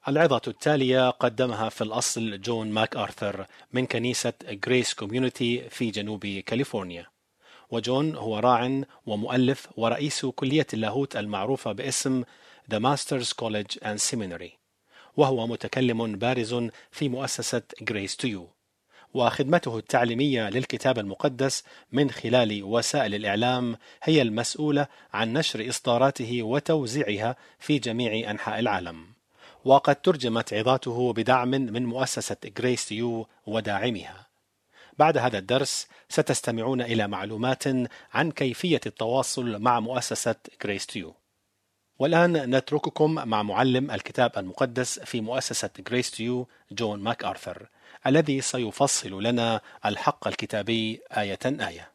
العظة التالية قدمها في الأصل جون ماك آرثر من كنيسة غريس كوميونيتي في جنوب كاليفورنيا. وجون هو راع ومؤلف ورئيس كلية اللاهوت المعروفة باسم The Masters College and Seminary، وهو متكلم بارز في مؤسسة Grace to You، وخدمته التعليمية للكتاب المقدس من خلال وسائل الإعلام هي المسؤولة عن نشر إصداراته وتوزيعها في جميع أنحاء العالم. وقد ترجمت عظاته بدعم من مؤسسة Grace to You وداعمها. بعد هذا الدرس ستستمعون إلى معلومات عن كيفية التواصل مع مؤسسة Grace to You. والآن نترككم مع معلم الكتاب المقدس في مؤسسة Grace to You جون ماك آرثر، الذي سيفصل لنا الحق الكتابي آية آية.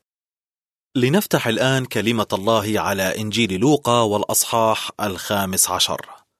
لنفتح الآن كلمة الله على إنجيل لوقا والأصحاح 15.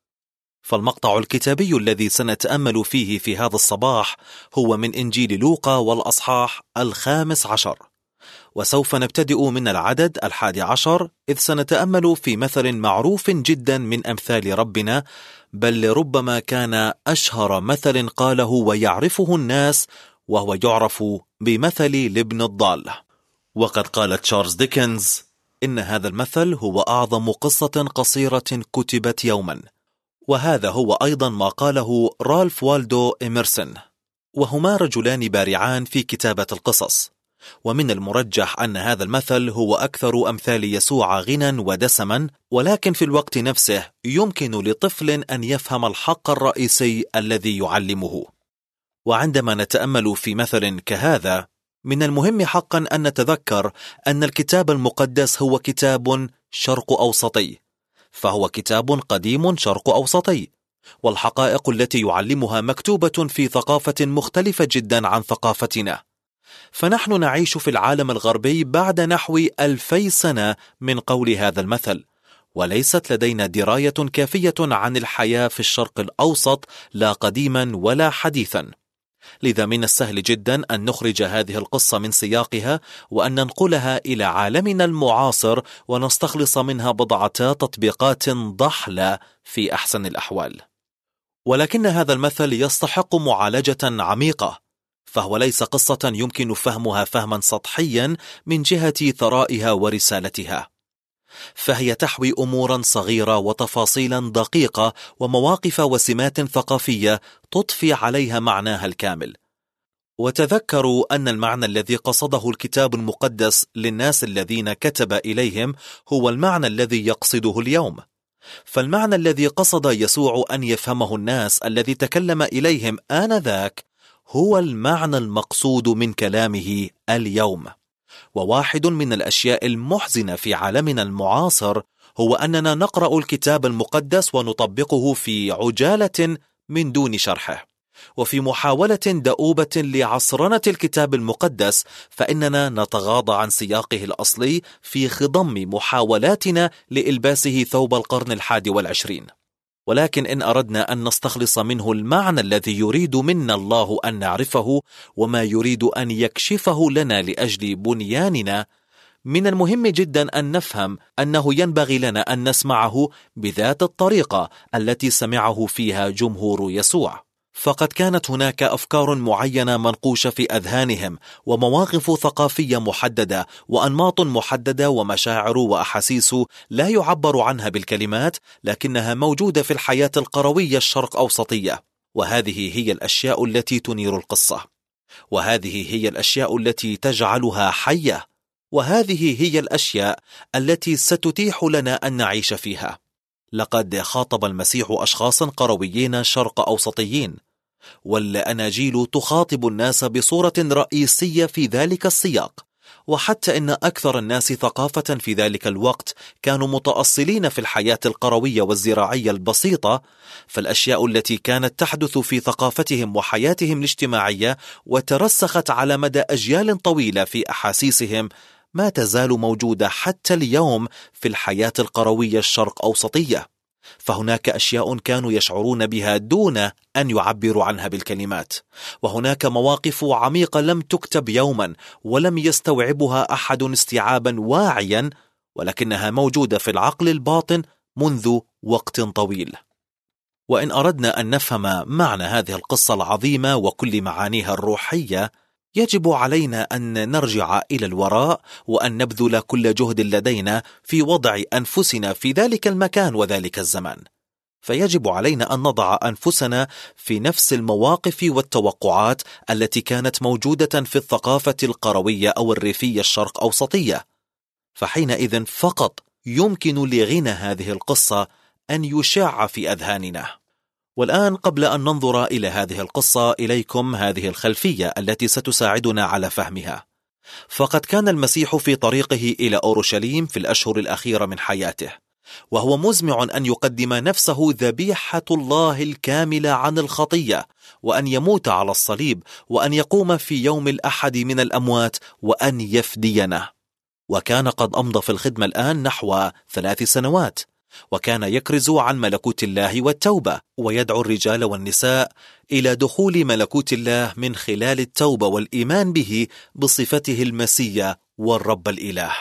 فالمقطع الكتابي الذي سنتأمل فيه في هذا الصباح هو من إنجيل لوقا والأصحاح 15، وسوف نبتدئ من العدد 11، إذ سنتأمل في مثل معروف جدا من أمثال ربنا، بل لربما كان أشهر مثل قاله ويعرفه الناس، وهو يعرف بمثل الابن الضال. وقد قال تشارلز ديكنز إن هذا المثل هو أعظم قصة قصيرة كتبت يوما، وهذا هو أيضا ما قاله رالف والدو إميرسون، وهما رجلان بارعان في كتابة القصص. ومن المرجح أن هذا المثل هو أكثر أمثال يسوع غنى ودسما، ولكن في الوقت نفسه يمكن لطفل أن يفهم الحق الرئيسي الذي يعلمه. وعندما نتأمل في مثل كهذا، من المهم حقا أن نتذكر أن الكتاب المقدس هو كتاب شرق أوسطي، فهو كتاب قديم شرق أوسطي، والحقائق التي يعلمها مكتوبة في ثقافة مختلفة جدا عن ثقافتنا. فنحن نعيش في العالم الغربي بعد نحو 2000 سنة من قول هذا المثل، وليست لدينا دراية كافية عن الحياة في الشرق الأوسط، لا قديما ولا حديثا. لذا من السهل جدا أن نخرج هذه القصة من سياقها وأن ننقلها إلى عالمنا المعاصر ونستخلص منها بضعة تطبيقات ضحلة في أحسن الأحوال. ولكن هذا المثل يستحق معالجة عميقة، فهو ليس قصة يمكن فهمها فهما سطحيا من جهة ثرائها ورسالتها، فهي تحوي أمورا صغيرة وتفاصيلا دقيقة ومواقف وسمات ثقافية تضفي عليها معناها الكامل. وتذكروا أن المعنى الذي قصده الكتاب المقدس للناس الذين كتب إليهم هو المعنى الذي يقصده اليوم. فالمعنى الذي قصد يسوع أن يفهمه الناس الذي تكلم إليهم آنذاك هو المعنى المقصود من كلامه اليوم. وواحد من الأشياء المحزنة في عالمنا المعاصر هو أننا نقرأ الكتاب المقدس ونطبقه في عجالة من دون شرحه، وفي محاولة دؤوبة لعصرنة الكتاب المقدس فإننا نتغاضى عن سياقه الأصلي في خضم محاولاتنا لإلباسه ثوب القرن 21. ولكن إن أردنا أن نستخلص منه المعنى الذي يريد منا الله أن نعرفه وما يريد أن يكشفه لنا لأجل بنياننا، من المهم جدا أن نفهم أنه ينبغي لنا أن نسمعه بذات الطريقة التي سمعه فيها جمهور يسوع. فقد كانت هناك أفكار معينة منقوشة في أذهانهم، ومواقف ثقافية محددة، وأنماط محددة، ومشاعر وأحاسيس لا يعبر عنها بالكلمات، لكنها موجودة في الحياة القروية الشرق أوسطية. وهذه هي الأشياء التي تنير القصة، وهذه هي الأشياء التي تجعلها حية، وهذه هي الأشياء التي ستتيح لنا أن نعيش فيها. لقد خاطب المسيح أشخاصا قرويين شرق أوسطيين، والأناجيل تخاطب الناس بصورة رئيسية في ذلك السياق. وحتى إن أكثر الناس ثقافة في ذلك الوقت كانوا متأصلين في الحياة القروية والزراعية البسيطة، فالأشياء التي كانت تحدث في ثقافتهم وحياتهم الاجتماعية وترسخت على مدى أجيال طويلة في أحاسيسهم ما تزال موجودة حتى اليوم في الحياة القروية الشرق أوسطية. فهناك أشياء كانوا يشعرون بها دون أن يعبروا عنها بالكلمات، وهناك مواقف عميقة لم تكتب يوما ولم يستوعبها أحد استيعابا واعيا، ولكنها موجودة في العقل الباطن منذ وقت طويل. وإن أردنا أن نفهم معنى هذه القصة العظيمة وكل معانيها الروحية، يجب علينا أن نرجع إلى الوراء وأن نبذل كل جهد لدينا في وضع أنفسنا في ذلك المكان وذلك الزمان. فيجب علينا أن نضع أنفسنا في نفس المواقف والتوقعات التي كانت موجودة في الثقافة القروية أو الريفية الشرق أوسطية، فحينئذ فقط يمكن لغنى هذه القصة أن يشاع في أذهاننا. والآن قبل أن ننظر إلى هذه القصة، إليكم هذه الخلفية التي ستساعدنا على فهمها. فقد كان المسيح في طريقه إلى أورشليم في الأشهر الأخيرة من حياته، وهو مزمع أن يقدم نفسه ذبيحة الله الكاملة عن الخطية، وأن يموت على الصليب، وأن يقوم في يوم الأحد من الأموات، وأن يفدينا. وكان قد أمضى في الخدمة الآن نحو 3 سنوات، وكان يكرز عن ملكوت الله والتوبة، ويدعو الرجال والنساء إلى دخول ملكوت الله من خلال التوبة والإيمان به بصفته المسيح والرب الإله.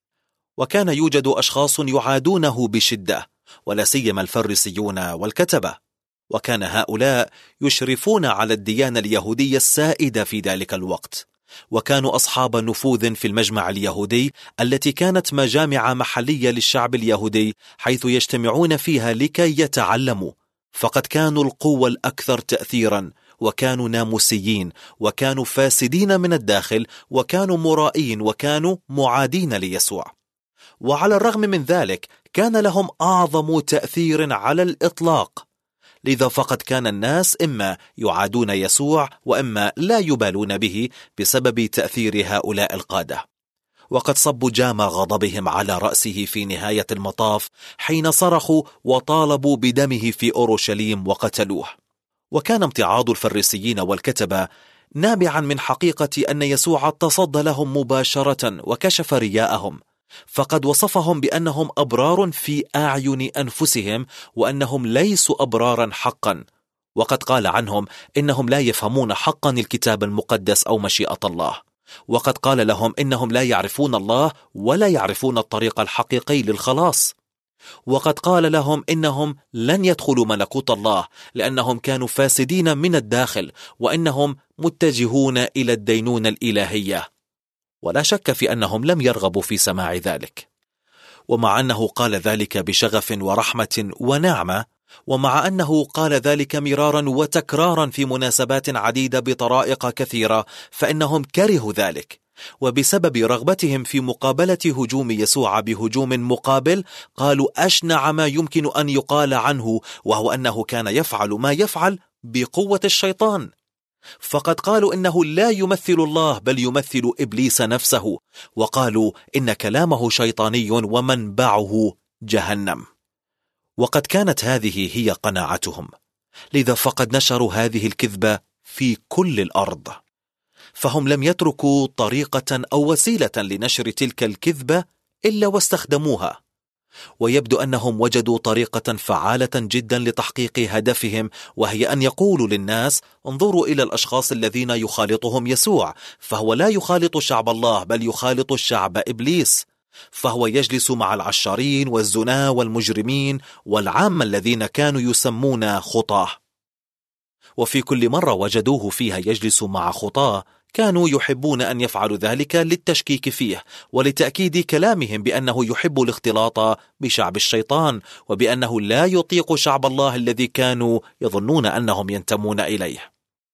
وكان يوجد أشخاص يعادونه بشدة، ولا سيما الفريسيون والكتبة، وكان هؤلاء يشرفون على الديانة اليهودية السائدة في ذلك الوقت، وكانوا أصحاب نفوذ في المجمع اليهودي التي كانت مجامع محلية للشعب اليهودي حيث يجتمعون فيها لكي يتعلموا، فقد كانوا القوة الأكثر تأثيرا، وكانوا ناموسيين، وكانوا فاسدين من الداخل، وكانوا مرائين، وكانوا معادين ليسوع. وعلى الرغم من ذلك كان لهم أعظم تأثير على الإطلاق، لذا فقد كان الناس إما يعادون يسوع وإما لا يبالون به بسبب تأثير هؤلاء القادة. وقد صبوا جام غضبهم على رأسه في نهاية المطاف حين صرخوا وطالبوا بدمه في أورشليم وقتلوه. وكان امتعاض الفريسيين والكتبة نابعا من حقيقة أن يسوع تصدى لهم مباشرة وكشف رياءهم، فقد وصفهم بأنهم أبرار في أعين أنفسهم، وأنهم ليسوا أبرارا حقا، وقد قال عنهم إنهم لا يفهمون حقا الكتاب المقدس أو مشيئة الله، وقد قال لهم إنهم لا يعرفون الله ولا يعرفون الطريق الحقيقي للخلاص، وقد قال لهم إنهم لن يدخلوا ملكوت الله لأنهم كانوا فاسدين من الداخل، وإنهم متجهون إلى الدينونة الإلهية. ولا شك في أنهم لم يرغبوا في سماع ذلك. ومع أنه قال ذلك بشغف ورحمة ونعمة، ومع أنه قال ذلك مرارا وتكرارا في مناسبات عديدة بطرائق كثيرة، فإنهم كرهوا ذلك، وبسبب رغبتهم في مقابلة هجوم يسوع بهجوم مقابل قالوا أشنع ما يمكن أن يقال عنه، وهو أنه كان يفعل ما يفعل بقوة الشيطان. فقد قالوا إنه لا يمثل الله بل يمثل إبليس نفسه، وقالوا إن كلامه شيطاني ومنبعه جهنم. وقد كانت هذه هي قناعتهم، لذا فقد نشروا هذه الكذبة في كل الأرض، فهم لم يتركوا طريقة أو وسيلة لنشر تلك الكذبة إلا واستخدموها. ويبدو أنهم وجدوا طريقة فعالة جدا لتحقيق هدفهم، وهي أن يقولوا للناس انظروا إلى الأشخاص الذين يخالطهم يسوع، فهو لا يخالط شعب الله بل يخالط الشعب إبليس، فهو يجلس مع العشارين والزنا والمجرمين والعامة الذين كانوا يسمون خطاه. وفي كل مرة وجدوه فيها يجلس مع خطاه كانوا يحبون أن يفعلوا ذلك للتشكيك فيه ولتأكيد كلامهم بأنه يحب الاختلاط بشعب الشيطان، وبأنه لا يطيق شعب الله الذي كانوا يظنون أنهم ينتمون إليه.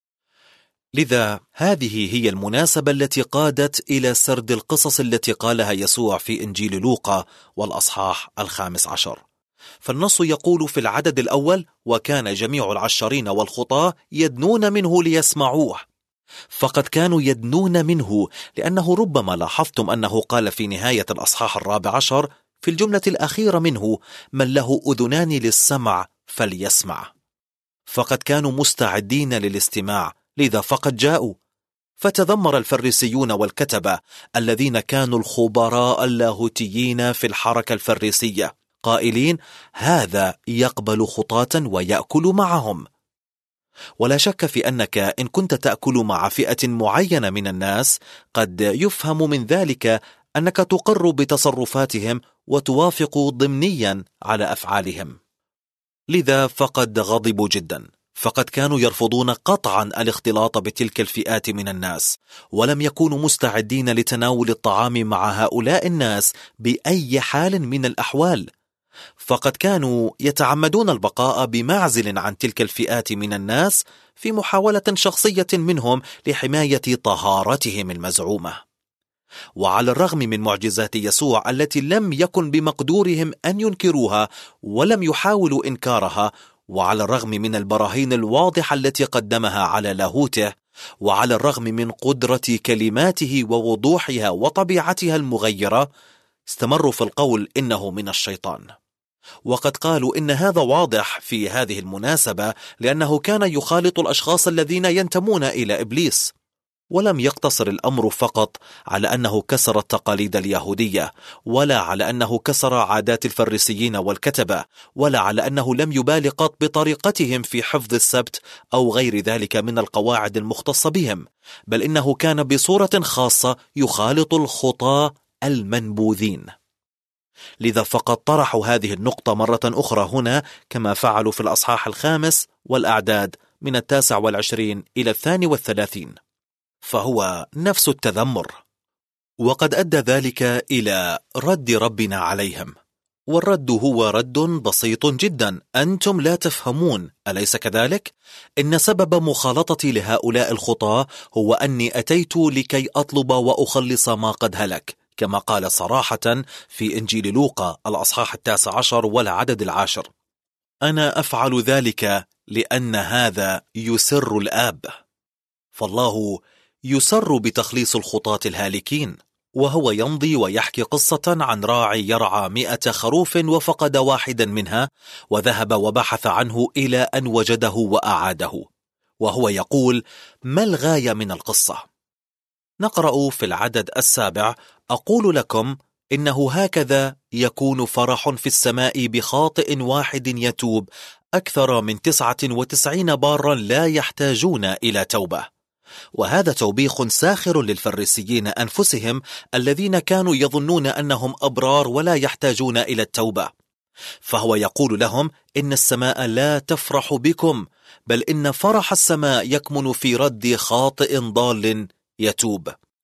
لذا هذه هي المناسبة التي قادت إلى سرد القصص التي قالها يسوع في إنجيل لوقا والأصحاح 15. فالنص يقول في العدد الأول: وكان جميع العشارين والخطاة يدنون منه ليسمعوه. فقد كانوا يدنون منه، لأنه ربما لاحظتم أنه قال في نهاية الأصحاح 14 في الجملة الأخيرة منه: من له أذنان للسمع فليسمع. فقد كانوا مستعدين للاستماع، لذا فقد جاءوا. فتذمر الفريسيون والكتبة الذين كانوا الخبراء اللاهوتيين في الحركة الفريسية قائلين: هذا يقبل خطاة ويأكل معهم. ولا شك في أنك إن كنت تأكل مع فئة معينة من الناس قد يفهم من ذلك أنك تقر بتصرفاتهم وتوافق ضمنيا على أفعالهم. لذا فقد غضبوا جدا، فقد كانوا يرفضون قطعا الاختلاط بتلك الفئات من الناس، ولم يكونوا مستعدين لتناول الطعام مع هؤلاء الناس بأي حال من الأحوال، فقد كانوا يتعمدون البقاء بمعزل عن تلك الفئات من الناس في محاولة شخصية منهم لحماية طهارتهم المزعومة. وعلى الرغم من معجزات يسوع التي لم يكن بمقدورهم أن ينكروها ولم يحاولوا إنكارها، وعلى الرغم من البراهين الواضحة التي قدمها على لاهوته، وعلى الرغم من قدرة كلماته ووضوحها وطبيعتها المغيرة، استمروا في القول إنه من الشيطان. وقد قالوا إن هذا واضح في هذه المناسبة لأنه كان يخالط الأشخاص الذين ينتمون إلى إبليس. ولم يقتصر الأمر فقط على أنه كسر التقاليد اليهودية، ولا على أنه كسر عادات الفريسيين والكتبة، ولا على أنه لم يبال قط بطريقتهم في حفظ السبت أو غير ذلك من القواعد المختصة بهم، بل إنه كان بصورة خاصة يخالط الخطاة المنبوذين. لذا فقد طرحوا هذه النقطة مرة أخرى هنا، كما فعلوا في الأصحاح 5 والأعداد من 29 إلى 32، فهو نفس التذمر. وقد أدى ذلك إلى رد ربنا عليهم، والرد هو رد بسيط جدا: أنتم لا تفهمون، أليس كذلك؟ إن سبب مخالطتي لهؤلاء الخطاة هو أني أتيت لكي أطلب وأخلص ما قد هلك، كما قال صراحة في إنجيل لوقا الأصحاح 19 والعدد 10: أنا أفعل ذلك لأن هذا يسر الآب. فالله يسر بتخليص الخطاة الهالكين، وهو يمضي ويحكي قصة عن راعي يرعى 100 خروف وفقد واحدا منها، وذهب وبحث عنه إلى أن وجده وأعاده، وهو يقول: ما الغاية من القصة؟ نقرأ في العدد 7: أقول لكم إنه هكذا يكون فرح في السماء بخاطئ واحد يتوب أكثر من 99 بارا لا يحتاجون إلى توبة. وهذا توبيخ ساخر للفريسيين أنفسهم الذين كانوا يظنون أنهم أبرار ولا يحتاجون إلى التوبة. فهو يقول لهم إن السماء لا تفرح بكم، بل إن فرح السماء يكمن في رد خاطئ ضال يتوب.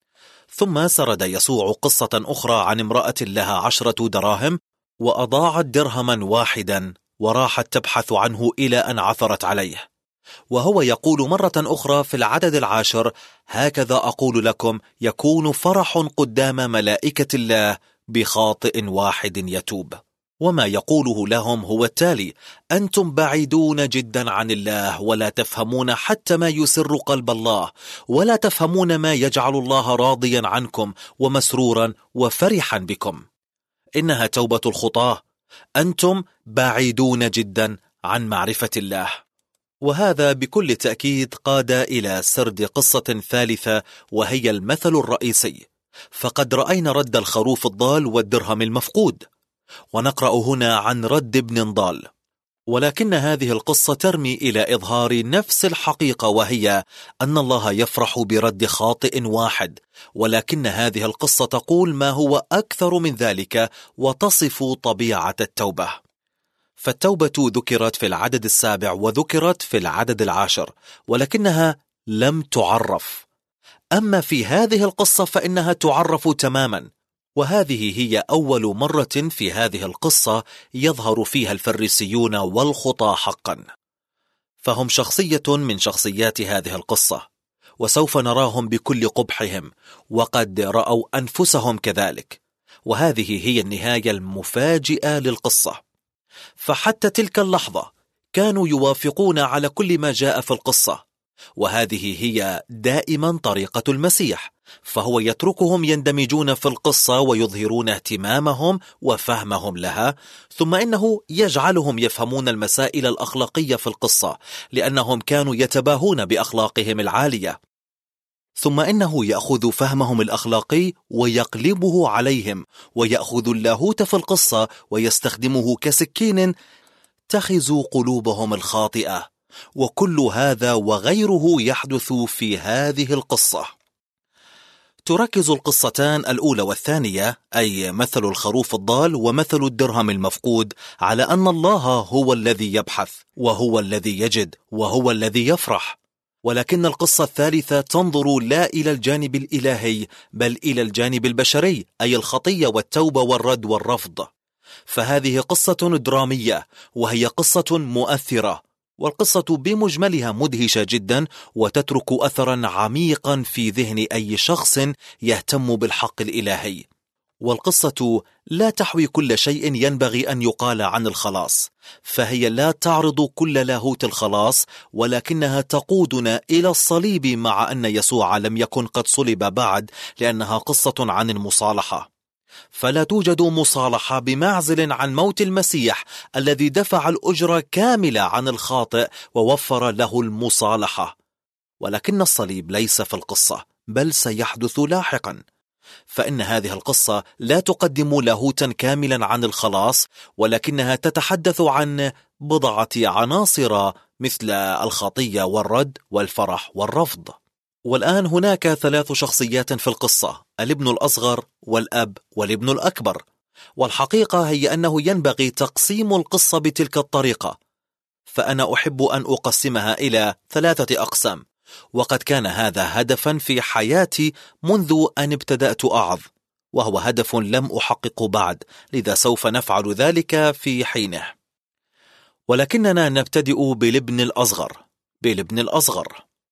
ثم سرد يسوع قصة أخرى عن امرأة لها 10 دراهم وأضاعت درهما واحدا، وراحت تبحث عنه إلى أن عثرت عليه. وهو يقول مرة أخرى في العدد 10: هكذا أقول لكم يكون فرح قدام ملائكة الله بخاطئ واحد يتوب. وما يقوله لهم هو التالي: أنتم بعيدون جدا عن الله، ولا تفهمون حتى ما يسر قلب الله، ولا تفهمون ما يجعل الله راضيا عنكم ومسرورا وفرحا بكم. إنها توبة الخطاة. أنتم بعيدون جدا عن معرفة الله. وهذا بكل تأكيد قاد إلى سرد قصة ثالثة، وهي المثل الرئيسي. فقد رأينا رد الخروف الضال والدرهم المفقود، ونقرأ هنا عن رد ابن ضال. ولكن هذه القصة ترمي إلى إظهار نفس الحقيقة، وهي أن الله يفرح برد خاطئ واحد، ولكن هذه القصة تقول ما هو أكثر من ذلك، وتصف طبيعة التوبة. فالتوبة ذكرت في العدد 7 وذكرت في العدد 10، ولكنها لم تعرف. أما في هذه القصة فإنها تعرف تماما، وهذه هي أول مرة في هذه القصة يظهر فيها الفريسيون والخطاة حقا. فهم شخصية من شخصيات هذه القصة، وسوف نراهم بكل قبحهم، وقد رأوا أنفسهم كذلك. وهذه هي النهاية المفاجئة للقصة. فحتى تلك اللحظة كانوا يوافقون على كل ما جاء في القصة، وهذه هي دائما طريقة المسيح، فهو يتركهم يندمجون في القصة ويظهرون اهتمامهم وفهمهم لها، ثم إنه يجعلهم يفهمون المسائل الأخلاقية في القصة، لأنهم كانوا يتباهون بأخلاقهم العالية، ثم إنه يأخذ فهمهم الأخلاقي ويقلبه عليهم، ويأخذ اللاهوت في القصة ويستخدمه كسكين تخز قلوبهم الخاطئة. وكل هذا وغيره يحدث في هذه القصة. تركز القصتان الأولى والثانية، أي مثل الخروف الضال ومثل الدرهم المفقود، على أن الله هو الذي يبحث وهو الذي يجد وهو الذي يفرح. ولكن القصة الثالثة تنظر لا إلى الجانب الإلهي بل إلى الجانب البشري، أي الخطية والتوبة والرد والرفض. فهذه قصة درامية وهي قصة مؤثرة، والقصة بمجملها مدهشة جدا وتترك أثرا عميقا في ذهن أي شخص يهتم بالحق الإلهي. والقصة لا تحوي كل شيء ينبغي أن يقال عن الخلاص، فهي لا تعرض كل لاهوت الخلاص، ولكنها تقودنا إلى الصليب مع أن يسوع لم يكن قد صلب بعد، لأنها قصة عن المصالحة. فلا توجد مصالحة بمعزل عن موت المسيح الذي دفع الأجرة كاملة عن الخاطئ ووفر له المصالحة. ولكن الصليب ليس في القصة بل سيحدث لاحقا، فإن هذه القصة لا تقدم لاهوتا كاملا عن الخلاص، ولكنها تتحدث عن بضعة عناصر مثل الخطية والرد والفرح والرفض. والآن هناك 3 شخصيات في القصة: الابن الأصغر والأب والابن الأكبر. والحقيقة هي أنه ينبغي تقسيم القصة بتلك الطريقة، فأنا أحب أن أقسمها إلى 3 أقسام، وقد كان هذا هدفا في حياتي منذ أن ابتدأت أعظ، وهو هدف لم أحقق بعد، لذا سوف نفعل ذلك في حينه. ولكننا نبتدئ بالابن الأصغر.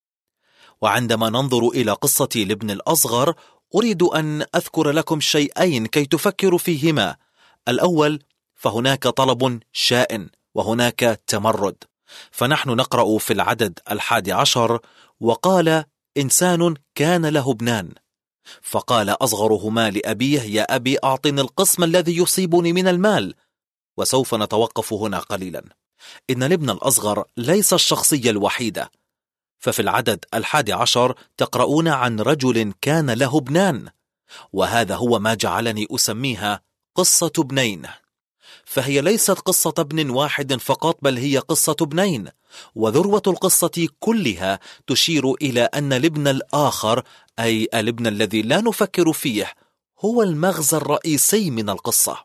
وعندما ننظر إلى قصة الابن الأصغر أريد أن أذكر لكم شيئين كي تفكروا فيهما. الأول، فهناك طلب شائن وهناك تمرد. فنحن نقرأ في العدد 11: وقال إنسان كان له ابنان، فقال أصغرهما لأبيه: يا أبي أعطني القسم الذي يصيبني من المال. وسوف نتوقف هنا قليلا. إن الابن الأصغر ليس الشخصية الوحيدة، ففي العدد 11 تقرؤون عن رجل كان له ابنان، وهذا هو ما جعلني أسميها قصة ابنين. فهي ليست قصة ابن واحد فقط، بل هي قصة ابنين، وذروة القصة كلها تشير إلى أن الابن الآخر، أي الابن الذي لا نفكر فيه، هو المغزى الرئيسي من القصة.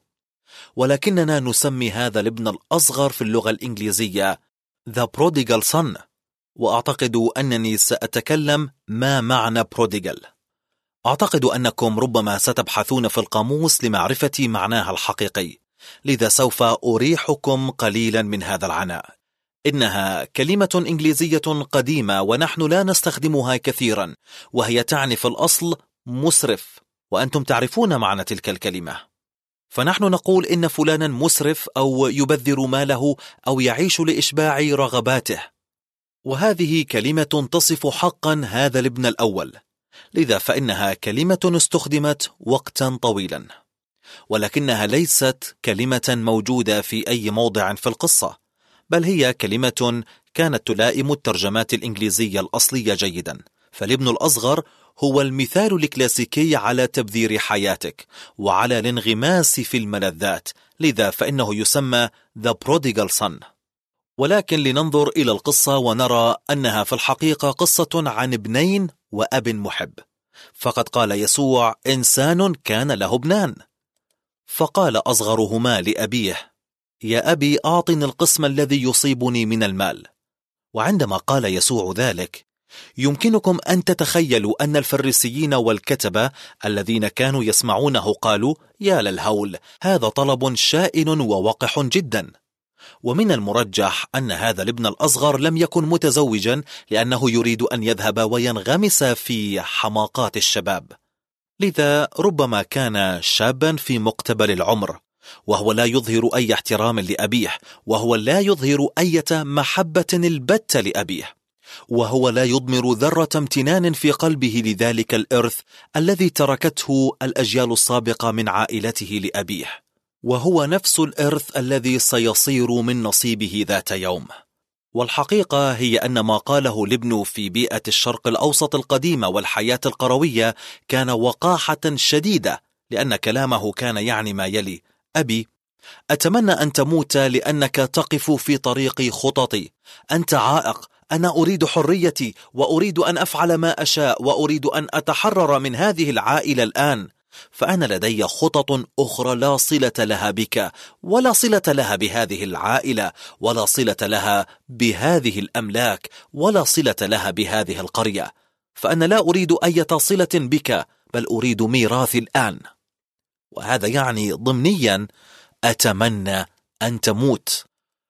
ولكننا نسمي هذا الابن الأصغر في اللغة الإنجليزية The Prodigal Son، وأعتقد أنني سأتكلم ما معنى prodigal. أعتقد أنكم ربما ستبحثون في القاموس لمعرفة معناها الحقيقي، لذا سوف أريحكم قليلا من هذا العناء. إنها كلمة إنجليزية قديمة ونحن لا نستخدمها كثيرا، وهي تعني في الأصل مسرف، وأنتم تعرفون معنى تلك الكلمة. فنحن نقول إن فلانا مسرف أو يبذر ماله أو يعيش لإشباع رغباته، وهذه كلمة تصف حقا هذا الابن الأول، لذا فإنها كلمة استخدمت وقتا طويلا، ولكنها ليست كلمة موجودة في أي موضع في القصة، بل هي كلمة كانت تلائم الترجمات الإنجليزية الأصلية جيدا. فالابن الأصغر هو المثال الكلاسيكي على تبذير حياتك وعلى الانغماس في الملذات، لذا فإنه يسمى The Prodigal Son. ولكن لننظر إلى القصة ونرى أنها في الحقيقة قصة عن ابنين وأب محب. فقد قال يسوع إنسان كان له ابنان، فقال أصغرهما لأبيه: يا أبي أعطني القسم الذي يصيبني من المال. وعندما قال يسوع ذلك، يمكنكم أن تتخيلوا أن الفريسيين والكتبة الذين كانوا يسمعونه قالوا: يا للهول، هذا طلب شائن ووقح جدا. ومن المرجح أن هذا الابن الأصغر لم يكن متزوجا، لأنه يريد أن يذهب وينغمس في حماقات الشباب، لذا ربما كان شابا في مقتبل العمر، وهو لا يظهر أي احترام لأبيه، وهو لا يظهر أي محبة البتة لأبيه، وهو لا يضمر ذرة امتنان في قلبه لذلك الإرث الذي تركته الأجيال السابقة من عائلته لأبيه، وهو نفس الإرث الذي سيصير من نصيبه ذات يوم. والحقيقة هي أن ما قاله الابن في بيئة الشرق الأوسط القديمة والحياة القروية كان وقاحة شديدة، لأن كلامه كان يعني ما يلي: أبي، أتمنى أن تموت لأنك تقف في طريق خططي، أنت عائق، أنا أريد حريتي، وأريد أن أفعل ما أشاء، وأريد أن أتحرر من هذه العائلة الآن، فأنا لدي خطط أخرى لا صلة لها بك، ولا صلة لها بهذه العائلة، ولا صلة لها بهذه الأملاك، ولا صلة لها بهذه القرية. فأنا لا أريد أي صلة بك، بل أريد ميراثي الآن. وهذا يعني ضمنيا أتمنى أن تموت.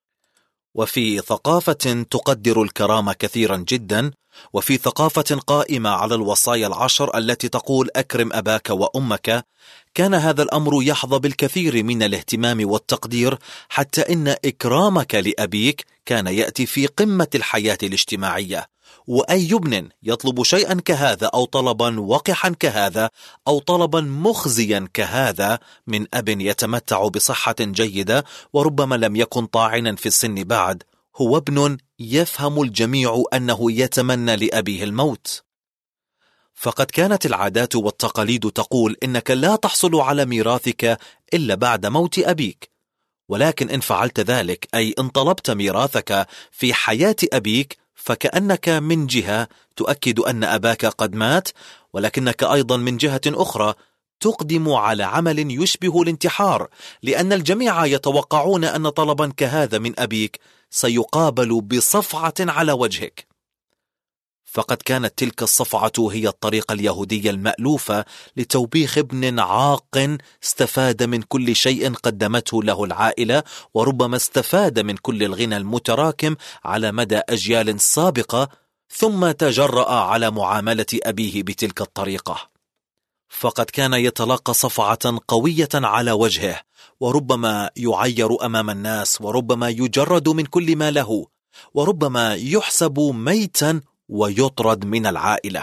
وفي ثقافة تقدر الكرامة كثيرا جدا، وفي ثقافة قائمة على الوصايا العشر التي تقول أكرم أباك وأمك، كان هذا الأمر يحظى بالكثير من الاهتمام والتقدير، حتى إن إكرامك لأبيك كان يأتي في قمة الحياة الاجتماعية. وأي ابن يطلب شيئا كهذا، أو طلبا وقحا كهذا، أو طلبا مخزيا كهذا من أب يتمتع بصحة جيدة وربما لم يكن طاعنا في السن بعد، هو ابن يفهم الجميع أنه يتمنى لأبيه الموت. فقد كانت العادات والتقاليد تقول إنك لا تحصل على ميراثك إلا بعد موت أبيك، ولكن إن فعلت ذلك، أي إن طلبت ميراثك في حياة أبيك، فكأنك من جهة تؤكد أن أباك قد مات، ولكنك أيضا من جهة أخرى تقدم على عمل يشبه الانتحار، لأن الجميع يتوقعون أن طلبا كهذا من أبيك سيقابل بصفعة على وجهك. فقد كانت تلك الصفعة هي الطريقة اليهودية المألوفة لتوبيخ ابن عاق استفاد من كل شيء قدمته له العائلة، وربما استفاد من كل الغنى المتراكم على مدى أجيال سابقة، ثم تجرأ على معاملة أبيه بتلك الطريقة. فقد كان يتلقى صفعة قوية على وجهه، وربما يعير أمام الناس، وربما يجرد من كل ما له، وربما يحسب ميتا ويطرد من العائلة.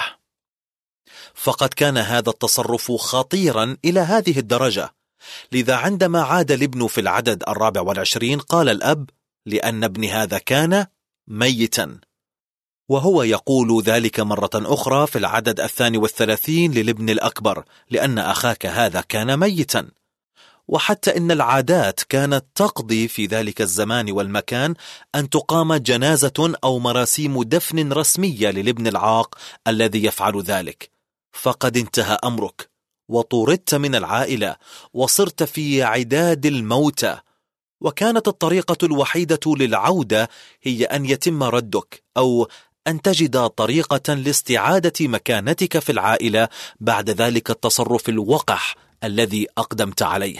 فقد كان هذا التصرف خطيرا إلى هذه الدرجة، لذا عندما عاد الابن في العدد 24 قال الأب: لأن ابني هذا كان ميتا. وهو يقول ذلك مرة أخرى في العدد 32 للابن الأكبر: لأن أخاك هذا كان ميتا. وحتى إن العادات كانت تقضي في ذلك الزمان والمكان أن تقام جنازة أو مراسيم دفن رسمية للابن العاق الذي يفعل ذلك. فقد انتهى أمرك، وطردت من العائلة، وصرت في عداد الموتى. وكانت الطريقة الوحيدة للعودة هي أن يتم ردك، أو أن تجد طريقة لاستعادة مكانتك في العائلة بعد ذلك التصرف الوقح الذي أقدمت عليه.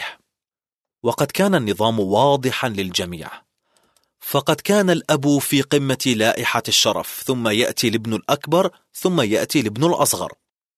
وقد كان النظام واضحا للجميع، فقد كان الأب في قمة لائحة الشرف، ثم يأتي الابن الأكبر، ثم يأتي الابن الأصغر.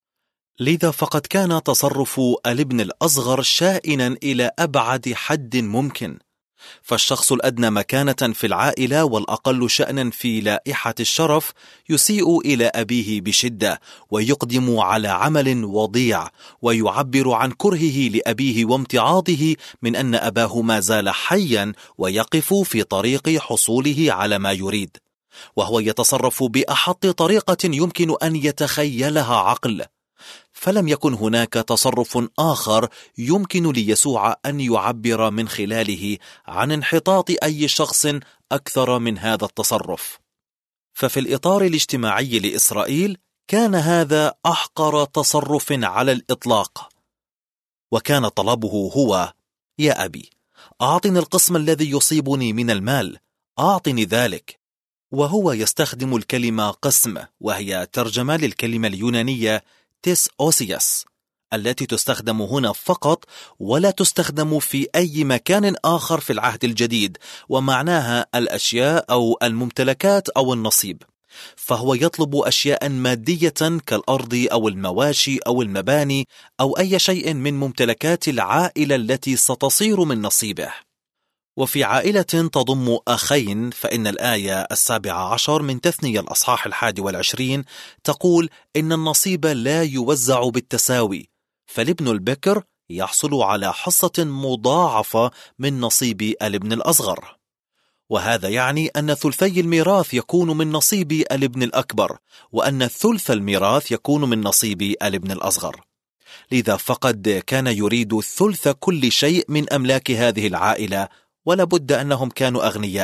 لذا فقد كان تصرف الابن الأصغر شائنا إلى أبعد حد ممكن، فالشخص الأدنى مكانة في العائلة والأقل شأنا في لائحة الشرف يسيء إلى أبيه بشدة، ويقدم على عمل وضيع، ويعبر عن كرهه لأبيه وامتعاضه من أن أباه ما زال حيا ويقف في طريق حصوله على ما يريد، وهو يتصرف بأحط طريقة يمكن أن يتخيلها عقل. فلم يكن هناك تصرف آخر يمكن ليسوع أن يعبر من خلاله عن انحطاط أي شخص أكثر من هذا التصرف. ففي الإطار الاجتماعي لإسرائيل كان هذا أحقر تصرف على الإطلاق، وكان طلبه هو: يا أبي، أعطني القسم الذي يصيبني من المال، أعطني ذلك. وهو يستخدم الكلمة قسم، وهي ترجمة للكلمة اليونانية تيس أوسياس، التي تستخدم هنا فقط، ولا تستخدم في أي مكان آخر في العهد الجديد، ومعناها الأشياء أو الممتلكات أو النصيب. فهو يطلب أشياء مادية كالأرض أو المواشي أو المباني أو أي شيء من ممتلكات العائلة التي ستصير من نصيبه. وفي عائلة تضم أخين، فإن الآية 17 من تثنية الأصحاح 21 تقول إن النصيب لا يوزع بالتساوي، فالابن البكر يحصل على حصة مضاعفة من نصيب الابن الأصغر، وهذا يعني أن ثلثي الميراث يكون من نصيب الابن الأكبر، وأن ثلث الميراث يكون من نصيب الابن الأصغر. لذا فقد كان يريد ثلث كل شيء من أملاك هذه العائلة، ولا بد أنهم كانوا أغنياء.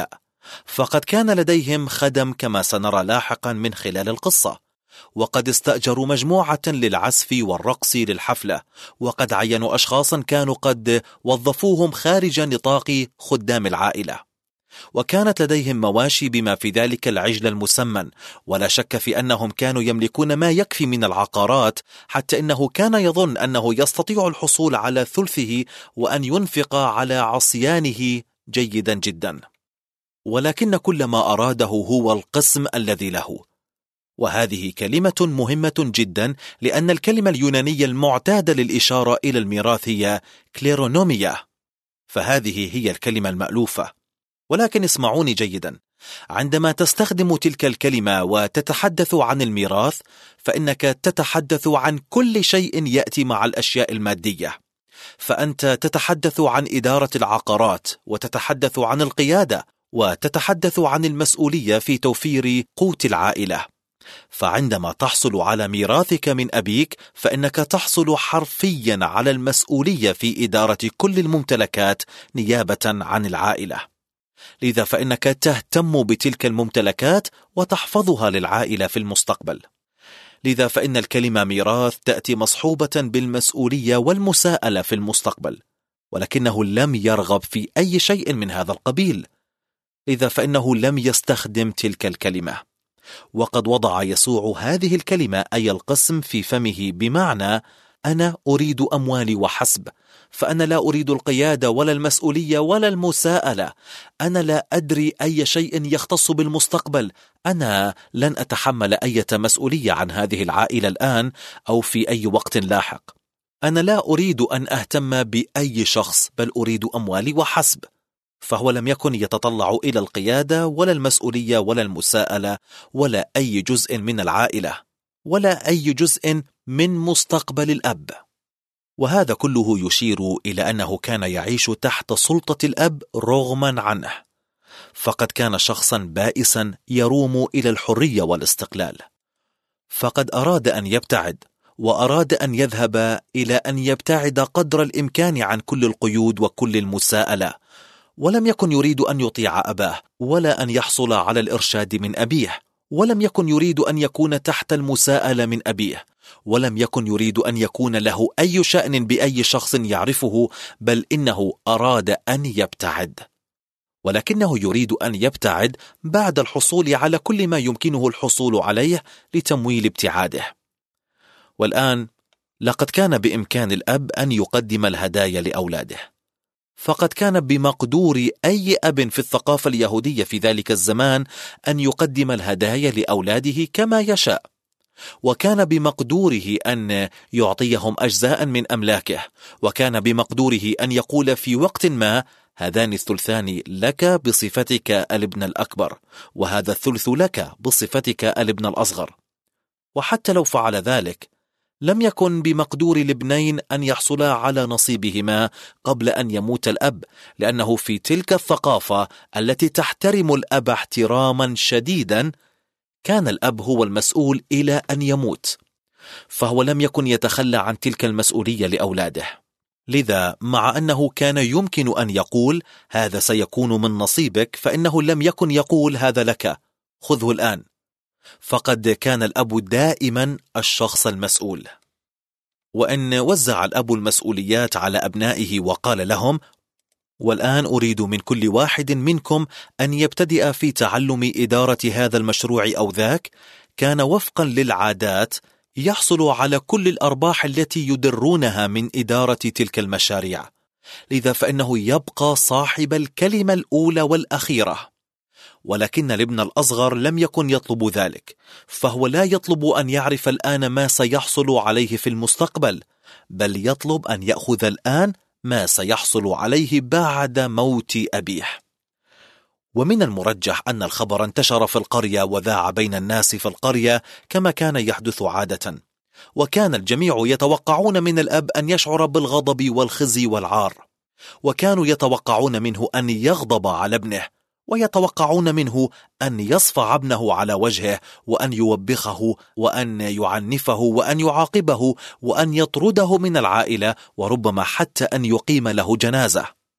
فقد كان لديهم خدم كما سنرى لاحقا من خلال القصة، وقد استأجروا مجموعة للعزف والرقص للحفلة، وقد عينوا أشخاصا كانوا قد وظفوهم خارج نطاق خدام العائلة، وكانت لديهم مواشي بما في ذلك العجل المسمن، ولا شك في أنهم كانوا يملكون ما يكفي من العقارات، حتى إنه كان يظن أنه يستطيع الحصول على ثلثه وأن ينفق على عصيانه جيدا جدا، ولكن كل ما أراده هو القسم الذي له. وهذه كلمة مهمة جدا، لأن الكلمة اليونانية المعتادة للإشارة إلى الميراث هي كليرونوميا، فهذه هي الكلمة المألوفة. ولكن اسمعوني جيدا، عندما تستخدم تلك الكلمة وتتحدث عن الميراث، فإنك تتحدث عن كل شيء يأتي مع الأشياء المادية. فأنت تتحدث عن إدارة العقارات، وتتحدث عن القيادة، وتتحدث عن المسؤولية في توفير قوت العائلة. فعندما تحصل على ميراثك من أبيك، فإنك تحصل حرفيا على المسؤولية في إدارة كل الممتلكات نيابة عن العائلة. لذا فإنك تهتم بتلك الممتلكات وتحفظها للعائلة في المستقبل. لذا فإن الكلمة ميراث تأتي مصحوبة بالمسؤولية والمساءلة في المستقبل، ولكنه لم يرغب في أي شيء من هذا القبيل. لذا فإنه لم يستخدم تلك الكلمة. وقد وضع يسوع هذه الكلمة أي القسم في فمه، بمعنى أنا أريد أموالي وحسب، فأنا لا أريد القيادة ولا المسؤولية ولا المساءلة. أنا لا أدري أي شيء يختص بالمستقبل. أنا لن أتحمل أي مسؤولية عن هذه العائلة الآن أو في أي وقت لاحق. أنا لا أريد أن أهتم بأي شخص، بل أريد أموالي وحسب. فهو لم يكن يتطلع إلى القيادة ولا المسؤولية ولا المساءلة ولا أي جزء من العائلة ولا أي جزء من مستقبل الأب. وهذا كله يشير إلى أنه كان يعيش تحت سلطة الأب رغما عنه، فقد كان شخصا بائسا يروم إلى الحرية والاستقلال. فقد أراد أن يبتعد، وأراد أن يذهب إلى أن يبتعد قدر الإمكان عن كل القيود وكل المساءلة، ولم يكن يريد أن يطيع أباه ولا أن يحصل على الإرشاد من أبيه، ولم يكن يريد أن يكون تحت المساءلة من أبيه، ولم يكن يريد أن يكون له أي شأن بأي شخص يعرفه، بل إنه أراد أن يبتعد. ولكنه يريد أن يبتعد بعد الحصول على كل ما يمكنه الحصول عليه لتمويل ابتعاده. والآن لقد كان بإمكان الأب أن يقدم الهدايا لأولاده، فقد كان بمقدور أي أب في الثقافة اليهودية في ذلك الزمان أن يقدم الهدايا لأولاده كما يشاء، وكان بمقدوره أن يعطيهم أجزاء من أملاكه، وكان بمقدوره أن يقول في وقت ما هذان الثلثان لك بصفتك الابن الأكبر، وهذا الثلث لك بصفتك الابن الأصغر. وحتى لو فعل ذلك، لم يكن بمقدور الابنين أن يحصلا على نصيبهما قبل أن يموت الأب، لأنه في تلك الثقافة التي تحترم الأب احتراما شديدا، كان الأب هو المسؤول إلى أن يموت، فهو لم يكن يتخلى عن تلك المسؤولية لأولاده. لذا مع أنه كان يمكن أن يقول هذا سيكون من نصيبك، فإنه لم يكن يقول هذا لك، خذه الآن. فقد كان الأب دائما الشخص المسؤول. وأن وزع الأب المسؤوليات على أبنائه وقال لهم: والآن أريد من كل واحد منكم أن يبتدئ في تعلم إدارة هذا المشروع أو ذاك، كان وفقا للعادات يحصل على كل الأرباح التي يدرونها من إدارة تلك المشاريع. لذا فإنه يبقى صاحب الكلمة الأولى والأخيرة. ولكن الابن الأصغر لم يكن يطلب ذلك، فهو لا يطلب أن يعرف الآن ما سيحصل عليه في المستقبل، بل يطلب أن يأخذ الآن ما سيحصل عليه بعد موت أبيه. ومن المرجح أن الخبر انتشر في القرية وذاع بين الناس في القرية كما كان يحدث عادة، وكان الجميع يتوقعون من الأب أن يشعر بالغضب والخزي والعار، وكانوا يتوقعون منه أن يغضب على ابنه، ويتوقعون منه أن يصفع ابنه على وجهه، وأن يوبخه، وأن يعنفه، وأن يعاقبه، وأن يطرده من العائلة، وربما حتى أن يقيم له جنازة.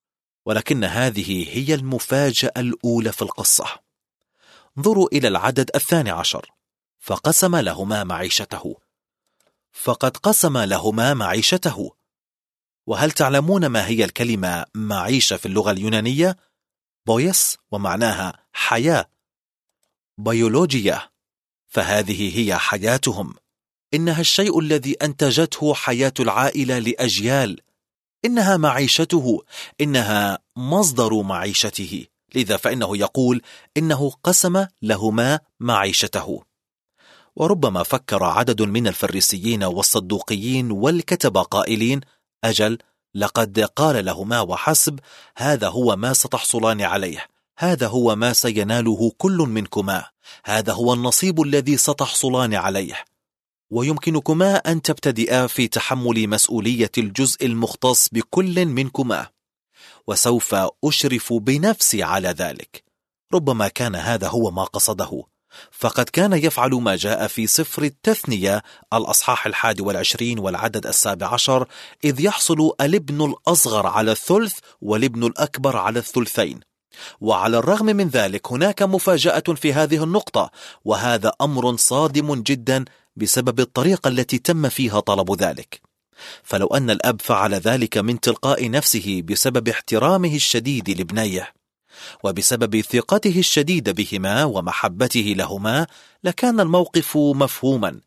ولكن هذه هي المفاجأة الأولى في القصة. انظروا إلى العدد 12: فقسم لهما معيشته. فقد قسم لهما معيشته. وهل تعلمون ما هي الكلمة معيشة في اللغة اليونانية؟ بويس، ومعناها حياة، بيولوجيا، فهذه هي حياتهم. إنها الشيء الذي أنتجته حياة العائلة لأجيال. إنها معيشته، إنها مصدر معيشته. لذا فإنه يقول إنه قسم لهما معيشته. وربما فكر عدد من الفريسيين والصدوقيين والكتبة قائلين: أجل، لقد قال لهما وحسب، هذا هو ما ستحصلان عليه، هذا هو ما سيناله كل منكما، هذا هو النصيب الذي ستحصلان عليه، ويمكنكما أن تبتدئا في تحمل مسؤولية الجزء المختص بكل منكما، وسوف أشرف بنفسي على ذلك. ربما كان هذا هو ما قصده، فقد كان يفعل ما جاء في سفر التثنية الأصحاح 21 والعدد 17، إذ يحصل الابن الأصغر على الثلث والابن الأكبر على الثلثين. وعلى الرغم من ذلك هناك مفاجأة في هذه النقطة، وهذا أمر صادم جدا بسبب الطريقة التي تم فيها طلب ذلك. فلو أن الأب فعل ذلك من تلقاء نفسه بسبب احترامه الشديد لابنيه وبسبب ثقته الشديدة بهما ومحبته لهما، لكان الموقف مفهوما.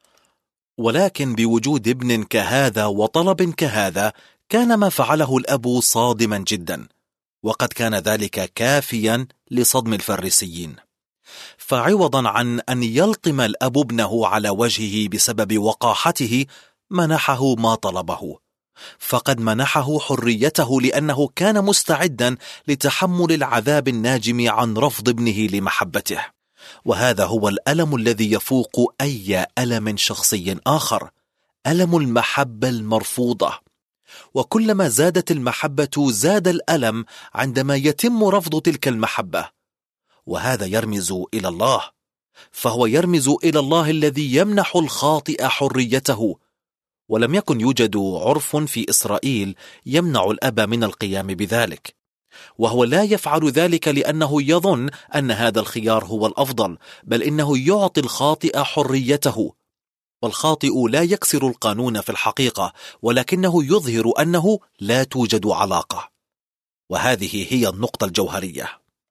ولكن بوجود ابن كهذا وطلب كهذا، كان ما فعله الأب صادما جدا، وقد كان ذلك كافيا لصدم الفريسيين. فعوضا عن أن يلطم الأب ابنه على وجهه بسبب وقاحته، منحه ما طلبه، فقد منحه حريته، لأنه كان مستعدا لتحمل العذاب الناجم عن رفض ابنه لمحبته. وهذا هو الألم الذي يفوق أي ألم شخصي آخر، ألم المحبة المرفوضة. وكلما زادت المحبة زاد الألم عندما يتم رفض تلك المحبة. وهذا يرمز إلى الله، فهو يرمز إلى الله الذي يمنح الخاطئ حريته. ولم يكن يوجد عرف في إسرائيل يمنع الأب من القيام بذلك، وهو لا يفعل ذلك لأنه يظن أن هذا الخيار هو الأفضل، بل إنه يعطي الخاطئ حريته. والخاطئ لا يكسر القانون في الحقيقة، ولكنه يظهر أنه لا توجد علاقة. وهذه هي النقطة الجوهرية.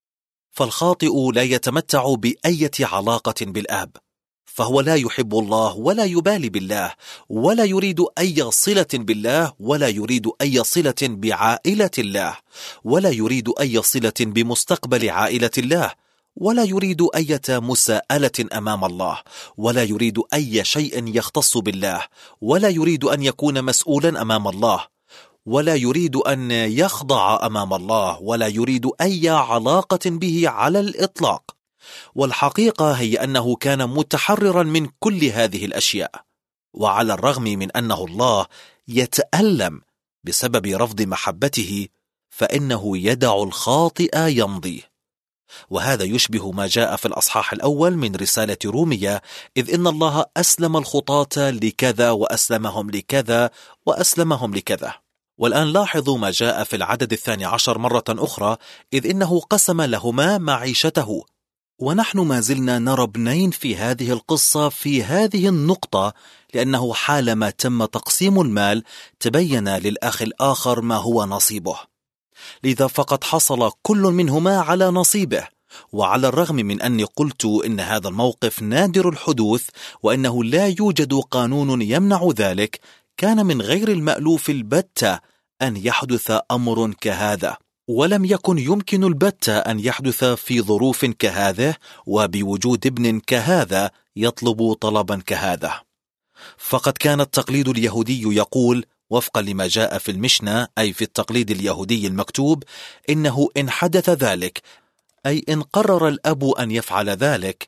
فالخاطئ لا يتمتع بأية علاقة بالآب، فهو لا يحب الله ولا يبالي بالله، ولا يريد أي صلة بالله، ولا يريد أي صلة بعائلة الله، ولا يريد أي صلة بمستقبل عائلة الله، ولا يريد أي مساءلة أمام الله، ولا يريد أي شيء يختص بالله، ولا يريد أن يكون مسؤولا أمام الله، ولا يريد أن يخضع أمام الله، ولا يريد أي علاقة به على الإطلاق. والحقيقة هي أنه كان متحررا من كل هذه الأشياء، وعلى الرغم من أنه الله يتألم بسبب رفض محبته، فإنه يدع الخاطئ يمضي. وهذا يشبه ما جاء في الأصحاح الأول من رسالة رومية، إذ إن الله أسلم الخطاة لكذا وأسلمهم لكذا وأسلمهم لكذا. والآن لاحظوا ما جاء في العدد 12 مرة أخرى، إذ إنه قسم لهما معيشته. ونحن ما زلنا نرى ابنين في هذه القصة في هذه النقطة، لأنه حالما تم تقسيم المال تبين للأخ الآخر ما هو نصيبه، لذا فقد حصل كل منهما على نصيبه. وعلى الرغم من أني قلت إن هذا الموقف نادر الحدوث وإنه لا يوجد قانون يمنع ذلك، كان من غير المألوف البتة أن يحدث أمر كهذا، ولم يكن يمكن البتة أن يحدث في ظروف كهذه وبوجود ابن كهذا يطلب طلبا كهذا. فقد كان التقليد اليهودي يقول وفقا لما جاء في المشنة، أي في التقليد اليهودي المكتوب، إنه إن حدث ذلك، أي إن قرر الأب أن يفعل ذلك،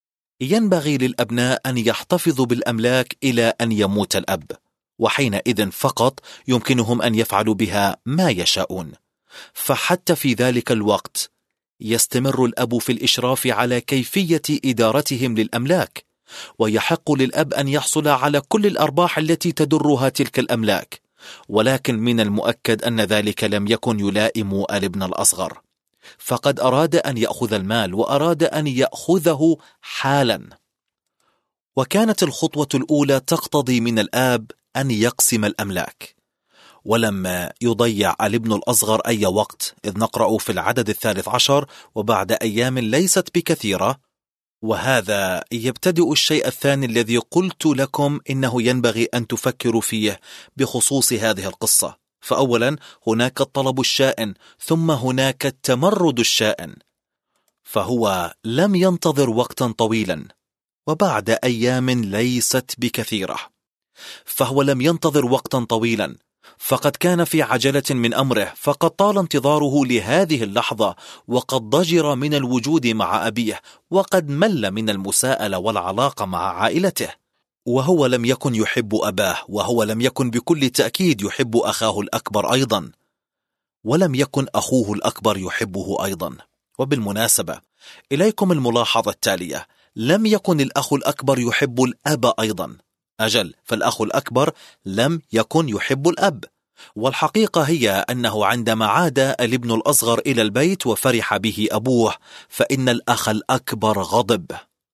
ينبغي للأبناء أن يحتفظوا بالأملاك إلى أن يموت الأب، وحينئذ فقط يمكنهم أن يفعلوا بها ما يشاءون. فحتى في ذلك الوقت يستمر الأب في الإشراف على كيفية إدارتهم للأملاك، ويحق للأب أن يحصل على كل الأرباح التي تدرها تلك الأملاك، ولكن من المؤكد أن ذلك لم يكن يلائم الابن الأصغر، فقد أراد أن يأخذ المال وأراد أن يأخذه حالا. وكانت الخطوة الأولى تقتضي من الآب أن يقسم الأملاك، ولم يضيع الابن الأصغر أي وقت، إذ نقرأ في العدد 13: وبعد أيام ليست بكثيرة. وهذا يبتدئ الشيء الثاني الذي قلت لكم إنه ينبغي أن تفكروا فيه بخصوص هذه القصة. فأولا هناك الطلب الشائن، ثم هناك التمرد الشائن. فهو لم ينتظر وقتا طويلا، وبعد أيام ليست بكثيرة. فهو لم ينتظر وقتا طويلا، فقد كان في عجلة من أمره، فقد طال انتظاره لهذه اللحظة، وقد ضجر من الوجود مع أبيه، وقد مل من المساءلة والعلاقة مع عائلته. وهو لم يكن يحب أباه، وهو لم يكن بكل تأكيد يحب أخاه الأكبر أيضا، ولم يكن أخوه الأكبر يحبه أيضا. وبالمناسبة إليكم الملاحظة التالية: لم يكن الأخ الأكبر يحب الأب أيضا. أجل، فالأخ الأكبر لم يكن يحب الأب. والحقيقة هي أنه عندما عاد الابن الأصغر إلى البيت وفرح به أبوه، فإن الأخ الأكبر غضب،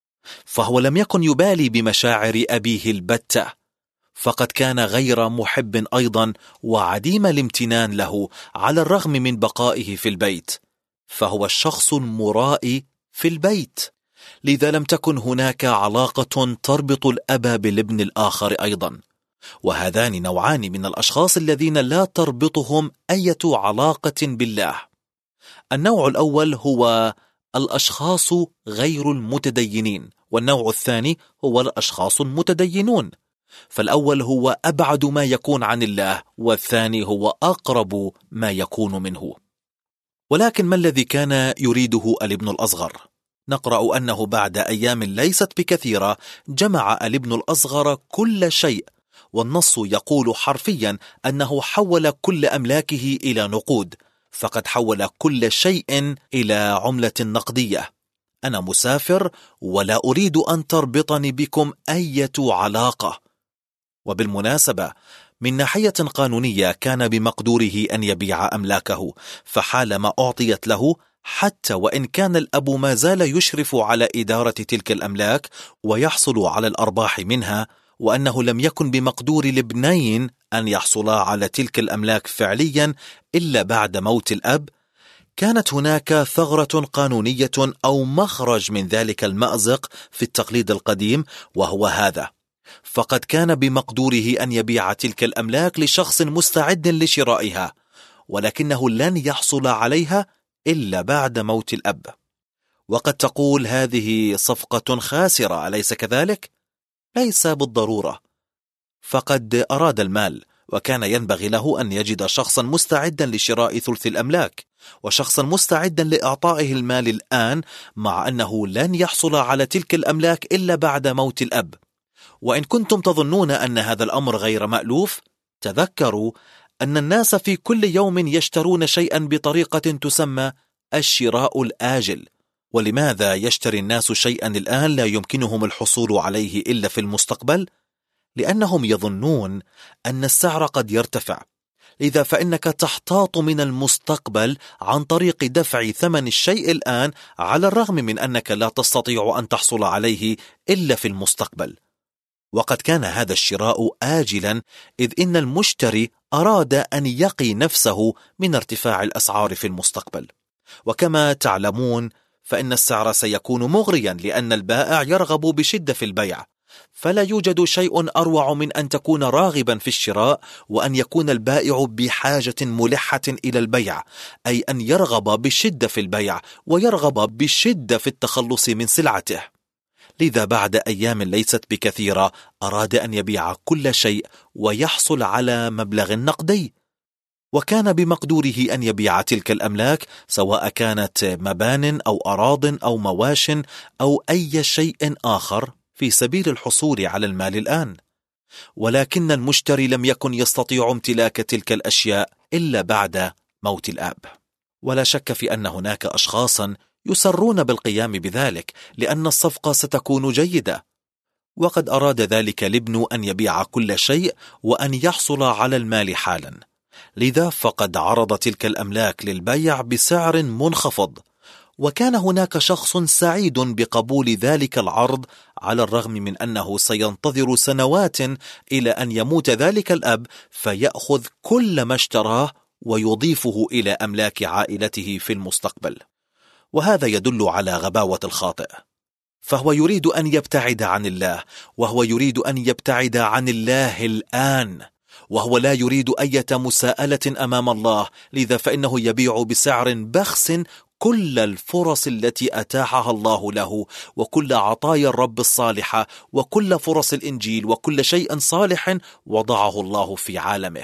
فهو لم يكن يبالي بمشاعر أبيه البتة، فقد كان غير محب أيضا وعديم الامتنان له على الرغم من بقائه في البيت، فهو الشخص المرائي في البيت. لذا لم تكن هناك علاقة تربط الأب بالابن الآخر أيضا. وهذان نوعان من الأشخاص الذين لا تربطهم أي علاقة بالله. النوع الأول هو الأشخاص غير المتدينين، والنوع الثاني هو الأشخاص المتدينون. فالأول هو أبعد ما يكون عن الله، والثاني هو أقرب ما يكون منه. ولكن ما الذي كان يريده الابن الأصغر؟ نقرأ أنه بعد أيام ليست بكثيرة جمع الابن الأصغر كل شيء، والنص يقول حرفيا أنه حول كل أملاكه إلى نقود، فقد حول كل شيء إلى عملة نقدية. أنا مسافر ولا أريد أن تربطني بكم أي علاقة. وبالمناسبة من ناحية قانونية كان بمقدوره أن يبيع أملاكه، فحالما أعطيت له، حتى وإن كان الأب ما زال يشرف على إدارة تلك الأملاك ويحصل على الأرباح منها، وأنه لم يكن بمقدور الابنين أن يحصلا على تلك الأملاك فعليا إلا بعد موت الأب، كانت هناك ثغرة قانونية أو مخرج من ذلك المأزق في التقليد القديم، وهو هذا: فقد كان بمقدوره أن يبيع تلك الأملاك لشخص مستعد لشرائها، ولكنه لن يحصل عليها إلا بعد موت الأب. وقد تقول هذه صفقة خاسرة، أليس كذلك؟ ليس بالضرورة، فقد أراد المال، وكان ينبغي له أن يجد شخصا مستعدا لشراء ثلث الأملاك، وشخصا مستعدا لإعطائه المال الآن، مع أنه لن يحصل على تلك الأملاك إلا بعد موت الأب. وإن كنتم تظنون أن هذا الأمر غير مألوف، تذكروا أن الناس في كل يوم يشترون شيئا بطريقة تسمى الشراء الآجل. ولماذا يشتري الناس شيئا الآن لا يمكنهم الحصول عليه إلا في المستقبل؟ لأنهم يظنون أن السعر قد يرتفع، لذا فإنك تحتاط من المستقبل عن طريق دفع ثمن الشيء الآن، على الرغم من أنك لا تستطيع أن تحصل عليه إلا في المستقبل. وقد كان هذا الشراء آجلا، إذ إن المشتري أراد أن يقي نفسه من ارتفاع الأسعار في المستقبل. وكما تعلمون فإن السعر سيكون مغريا، لأن البائع يرغب بشدة في البيع، فلا يوجد شيء أروع من أن تكون راغبا في الشراء، وأن يكون البائع بحاجة ملحة إلى البيع، أي أن يرغب بشدة في البيع ويرغب بشدة في التخلص من سلعته. لذا بعد أيام ليست بكثيرة أراد أن يبيع كل شيء ويحصل على مبلغ نقدي، وكان بمقدوره أن يبيع تلك الأملاك، سواء كانت مبان أو أراض أو مواش أو أي شيء آخر، في سبيل الحصول على المال الآن. ولكن المشتري لم يكن يستطيع امتلاك تلك الأشياء إلا بعد موت الآب. ولا شك في أن هناك أشخاصا يسرون بالقيام بذلك، لأن الصفقة ستكون جيدة. وقد أراد ذلك الابن أن يبيع كل شيء وأن يحصل على المال حالا، لذا فقد عرض تلك الأملاك للبيع بسعر منخفض، وكان هناك شخص سعيد بقبول ذلك العرض على الرغم من أنه سينتظر سنوات إلى أن يموت ذلك الأب فيأخذ كل ما اشتراه ويضيفه إلى أملاك عائلته في المستقبل. وهذا يدل على غباوة الخاطئ، فهو يريد أن يبتعد عن الله، وهو يريد أن يبتعد عن الله الآن، وهو لا يريد أي مساءلة أمام الله، لذا فإنه يبيع بسعر بخس كل الفرص التي أتاحها الله له، وكل عطايا الرب الصالحة، وكل فرص الإنجيل، وكل شيء صالح وضعه الله في عالمه.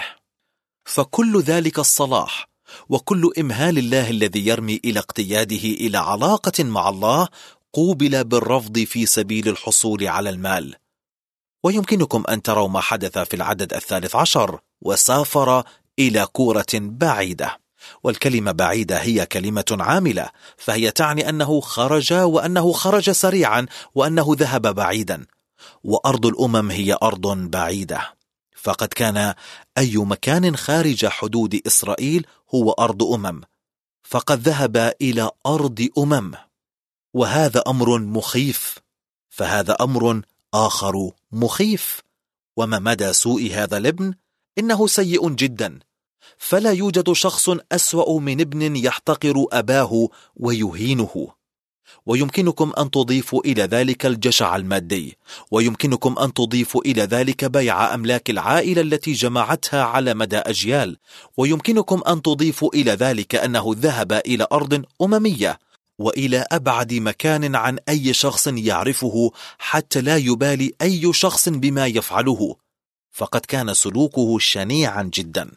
فكل ذلك الصلاح وكل إمهال الله الذي يرمي إلى اقتياده إلى علاقة مع الله قوبل بالرفض في سبيل الحصول على المال. ويمكنكم أن تروا ما حدث في العدد 13: وسافر إلى كورة بعيدة. والكلمة بعيدة هي كلمة عاملة، فهي تعني أنه خرج، وأنه خرج سريعا، وأنه ذهب بعيدا. وأرض الأمم هي أرض بعيدة، فقد كان أي مكان خارج حدود إسرائيل هو أرض أمم، فقد ذهب إلى أرض أمم، وهذا أمر مخيف، فهذا أمر آخر مخيف. وما مدى سوء هذا الابن؟ إنه سيء جدا، فلا يوجد شخص أسوأ من ابن يحتقر أباه ويهينه. ويمكنكم أن تضيفوا إلى ذلك الجشع المادي، ويمكنكم أن تضيفوا إلى ذلك بيع أملاك العائلة التي جمعتها على مدى أجيال، ويمكنكم أن تضيفوا إلى ذلك أنه ذهب إلى أرض أممية، وإلى أبعد مكان عن أي شخص يعرفه، حتى لا يبالي أي شخص بما يفعله، فقد كان سلوكه شنيعا جدا.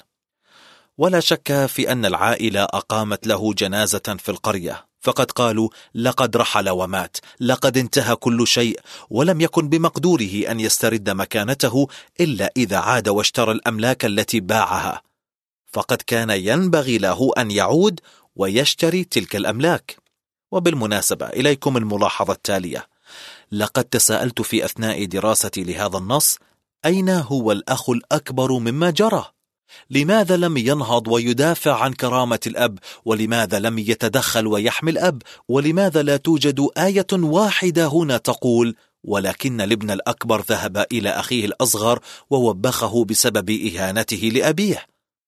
ولا شك في أن العائلة أقامت له جنازة في القرية، فقد قالوا: لقد رحل ومات، لقد انتهى كل شيء، ولم يكن بمقدوره أن يسترد مكانته إلا إذا عاد واشترى الأملاك التي باعها، فقد كان ينبغي له أن يعود ويشتري تلك الأملاك. وبالمناسبة إليكم الملاحظة التالية: لقد تساءلت في أثناء دراستي لهذا النص: أين هو الأخ الأكبر مما جرى؟ لماذا لم ينهض ويدافع عن كرامة الأب؟ ولماذا لم يتدخل ويحمي الأب؟ ولماذا لا توجد آية واحدة هنا تقول: ولكن الابن الأكبر ذهب إلى أخيه الأصغر ووبخه بسبب إهانته لأبيه؟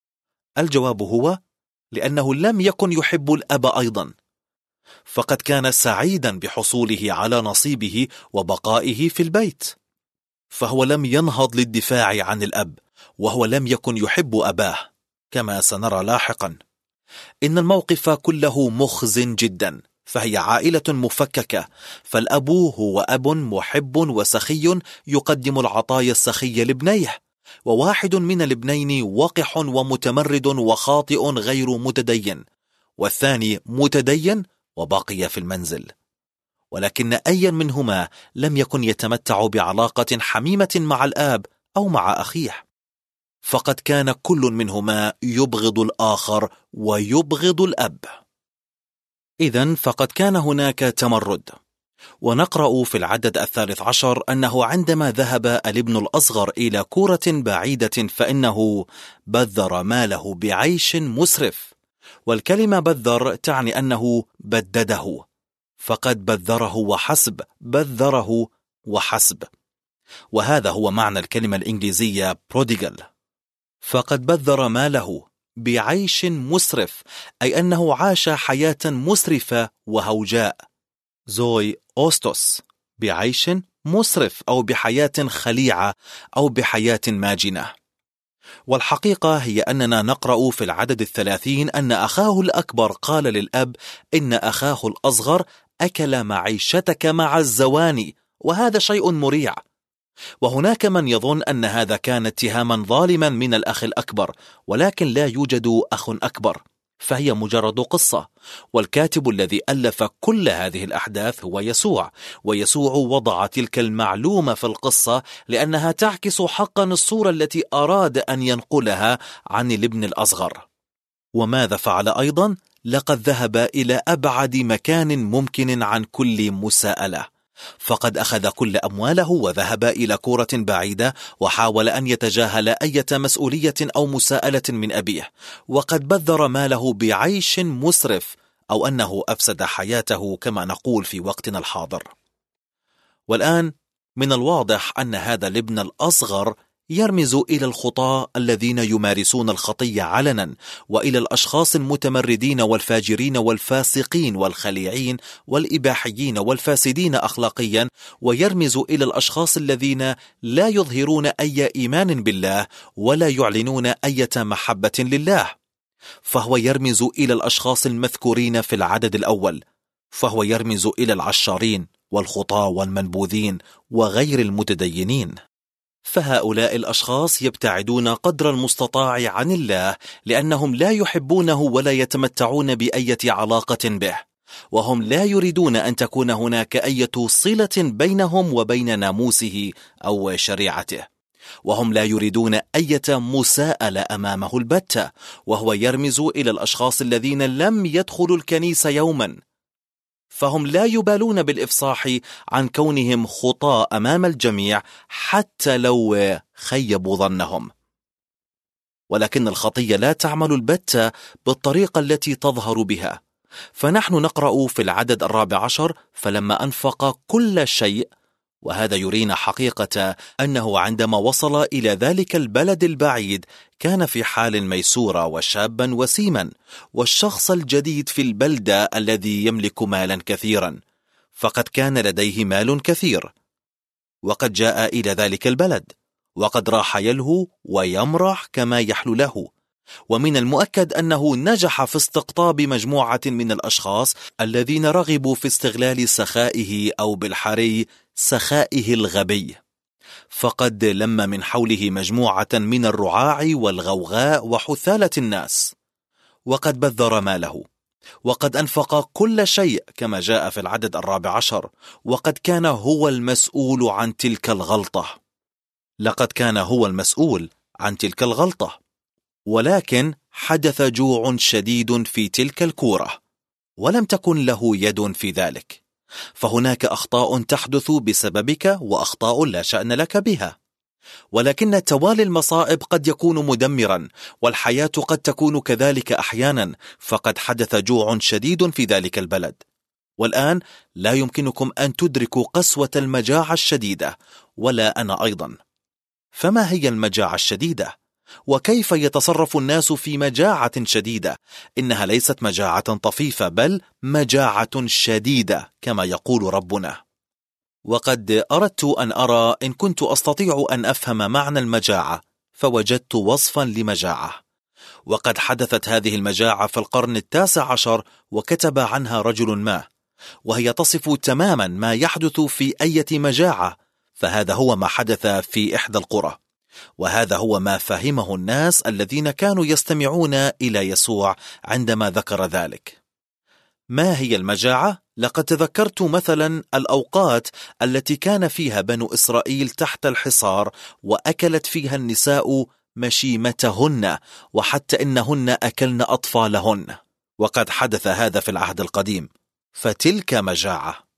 الجواب هو: لأنه لم يكن يحب الأب أيضا، فقد كان سعيدا بحصوله على نصيبه وبقائه في البيت، فهو لم ينهض للدفاع عن الأب، وهو لم يكن يحب أباه، كما سنرى لاحقا. إن الموقف كله مخز جدا، فهي عائلة مفككة، فالأب هو أب محب وسخي يقدم العطايا السخية لابنيه، وواحد من الابنين وقح ومتمرد وخاطئ غير متدين، والثاني متدين وبقي في المنزل. ولكن أي منهما لم يكن يتمتع بعلاقة حميمة مع الآب أو مع أخيه، فقد كان كل منهما يبغض الآخر ويبغض الأب. إذن فقد كان هناك تمرد. ونقرأ في العدد 13 أنه عندما ذهب الابن الأصغر إلى كورة بعيدة فإنه بذر ماله بعيش مسرف. والكلمة بذر تعني أنه بدده، فقد بذره وحسب، بذره وحسب، وهذا هو معنى الكلمة الإنجليزية prodigal. فقد بذر ماله بعيش مسرف، أي أنه عاش حياة مسرفة وهوجاء، زوي أوستوس، بعيش مسرف أو بحياة خليعة أو بحياة ماجنة. والحقيقة هي أننا نقرأ في العدد 30 أن أخاه الأكبر قال للأب: إن أخاه الأصغر أكل معيشتك مع الزواني، وهذا شيء مريع. وهناك من يظن أن هذا كان اتهاما ظالما من الأخ الأكبر، ولكن لا يوجد أخ أكبر، فهي مجرد قصة، والكاتب الذي ألف كل هذه الأحداث هو يسوع، ويسوع وضع تلك المعلومة في القصة لأنها تعكس حقا الصورة التي أراد أن ينقلها عن الابن الأصغر. وماذا فعل أيضا؟ لقد ذهب إلى أبعد مكان ممكن عن كل مساءلة، فقد أخذ كل أمواله وذهب إلى كورة بعيدة وحاول أن يتجاهل أي مسؤولية أو مساءلة من أبيه، وقد بذر ماله بعيش مسرف، أو أنه أفسد حياته كما نقول في وقتنا الحاضر. والآن من الواضح أن هذا الابن الأصغر يرمز إلى الخطاة الذين يمارسون الخطية علنا، وإلى الأشخاص المتمردين والفاجرين والفاسقين والخليعين والإباحيين والفاسدين أخلاقيا، ويرمز إلى الأشخاص الذين لا يظهرون أي إيمان بالله ولا يعلنون أي محبة لله. فهو يرمز إلى الأشخاص المذكورين في العدد الأول، فهو يرمز إلى العشارين والخطاة والمنبوذين وغير المتدينين. فهؤلاء الأشخاص يبتعدون قدر المستطاع عن الله لأنهم لا يحبونه ولا يتمتعون بأية علاقة به، وهم لا يريدون أن تكون هناك أية صلة بينهم وبين ناموسه أو شريعته، وهم لا يريدون أية مساءلة أمامه البتة. وهو يرمز إلى الأشخاص الذين لم يدخلوا الكنيسة يوما، فهم لا يبالون بالإفصاح عن كونهم خطاة أمام الجميع حتى لو خيبوا ظنهم. ولكن الخطية لا تعمل البتة بالطريقة التي تظهر بها. فنحن نقرأ في العدد 14: فلما أنفق كل شيء. وهذا يرينا حقيقة أنه عندما وصل إلى ذلك البلد البعيد كان في حال ميسورة وشابا وسيما، والشخص الجديد في البلدة الذي يملك مالا كثيرا، فقد كان لديه مال كثير، وقد جاء إلى ذلك البلد، وقد راح يلهو ويمرح كما يحلو له. ومن المؤكد أنه نجح في استقطاب مجموعة من الأشخاص الذين رغبوا في استغلال سخائه، أو بالحري سخائه الغبي. فقد لم من حوله مجموعة من الرعاع والغوغاء وحثالة الناس، وقد بذر ماله، وقد أنفق كل شيء كما جاء في العدد 14، وقد كان هو المسؤول عن تلك الغلطة. لقد كان هو المسؤول عن تلك الغلطة، ولكن حدث جوع شديد في تلك الكورة، ولم تكن له يد في ذلك. فهناك أخطاء تحدث بسببك وأخطاء لا شأن لك بها، ولكن توالي المصائب قد يكون مدمرا، والحياة قد تكون كذلك أحيانا. فقد حدث جوع شديد في ذلك البلد، والآن لا يمكنكم أن تدركوا قسوة المجاعة الشديدة، ولا أنا أيضا. فما هي المجاعة الشديدة؟ وكيف يتصرف الناس في مجاعة شديدة؟ إنها ليست مجاعة طفيفة، بل مجاعة شديدة كما يقول ربنا. وقد أردت أن أرى إن كنت أستطيع أن أفهم معنى المجاعة، فوجدت وصفا لمجاعة. وقد حدثت هذه المجاعة في القرن 19، وكتب عنها رجل ما، وهي تصف تماما ما يحدث في أي مجاعة. فهذا هو ما حدث في إحدى القرى، وهذا هو ما فهمه الناس الذين كانوا يستمعون إلى يسوع عندما ذكر ذلك. ما هي المجاعة؟ لقد تذكرت مثلا الأوقات التي كان فيها بنو إسرائيل تحت الحصار، وأكلت فيها النساء مشيمتهن، وحتى إنهن أكلن أطفالهن. وقد حدث هذا في العهد القديم، فتلك مجاعة.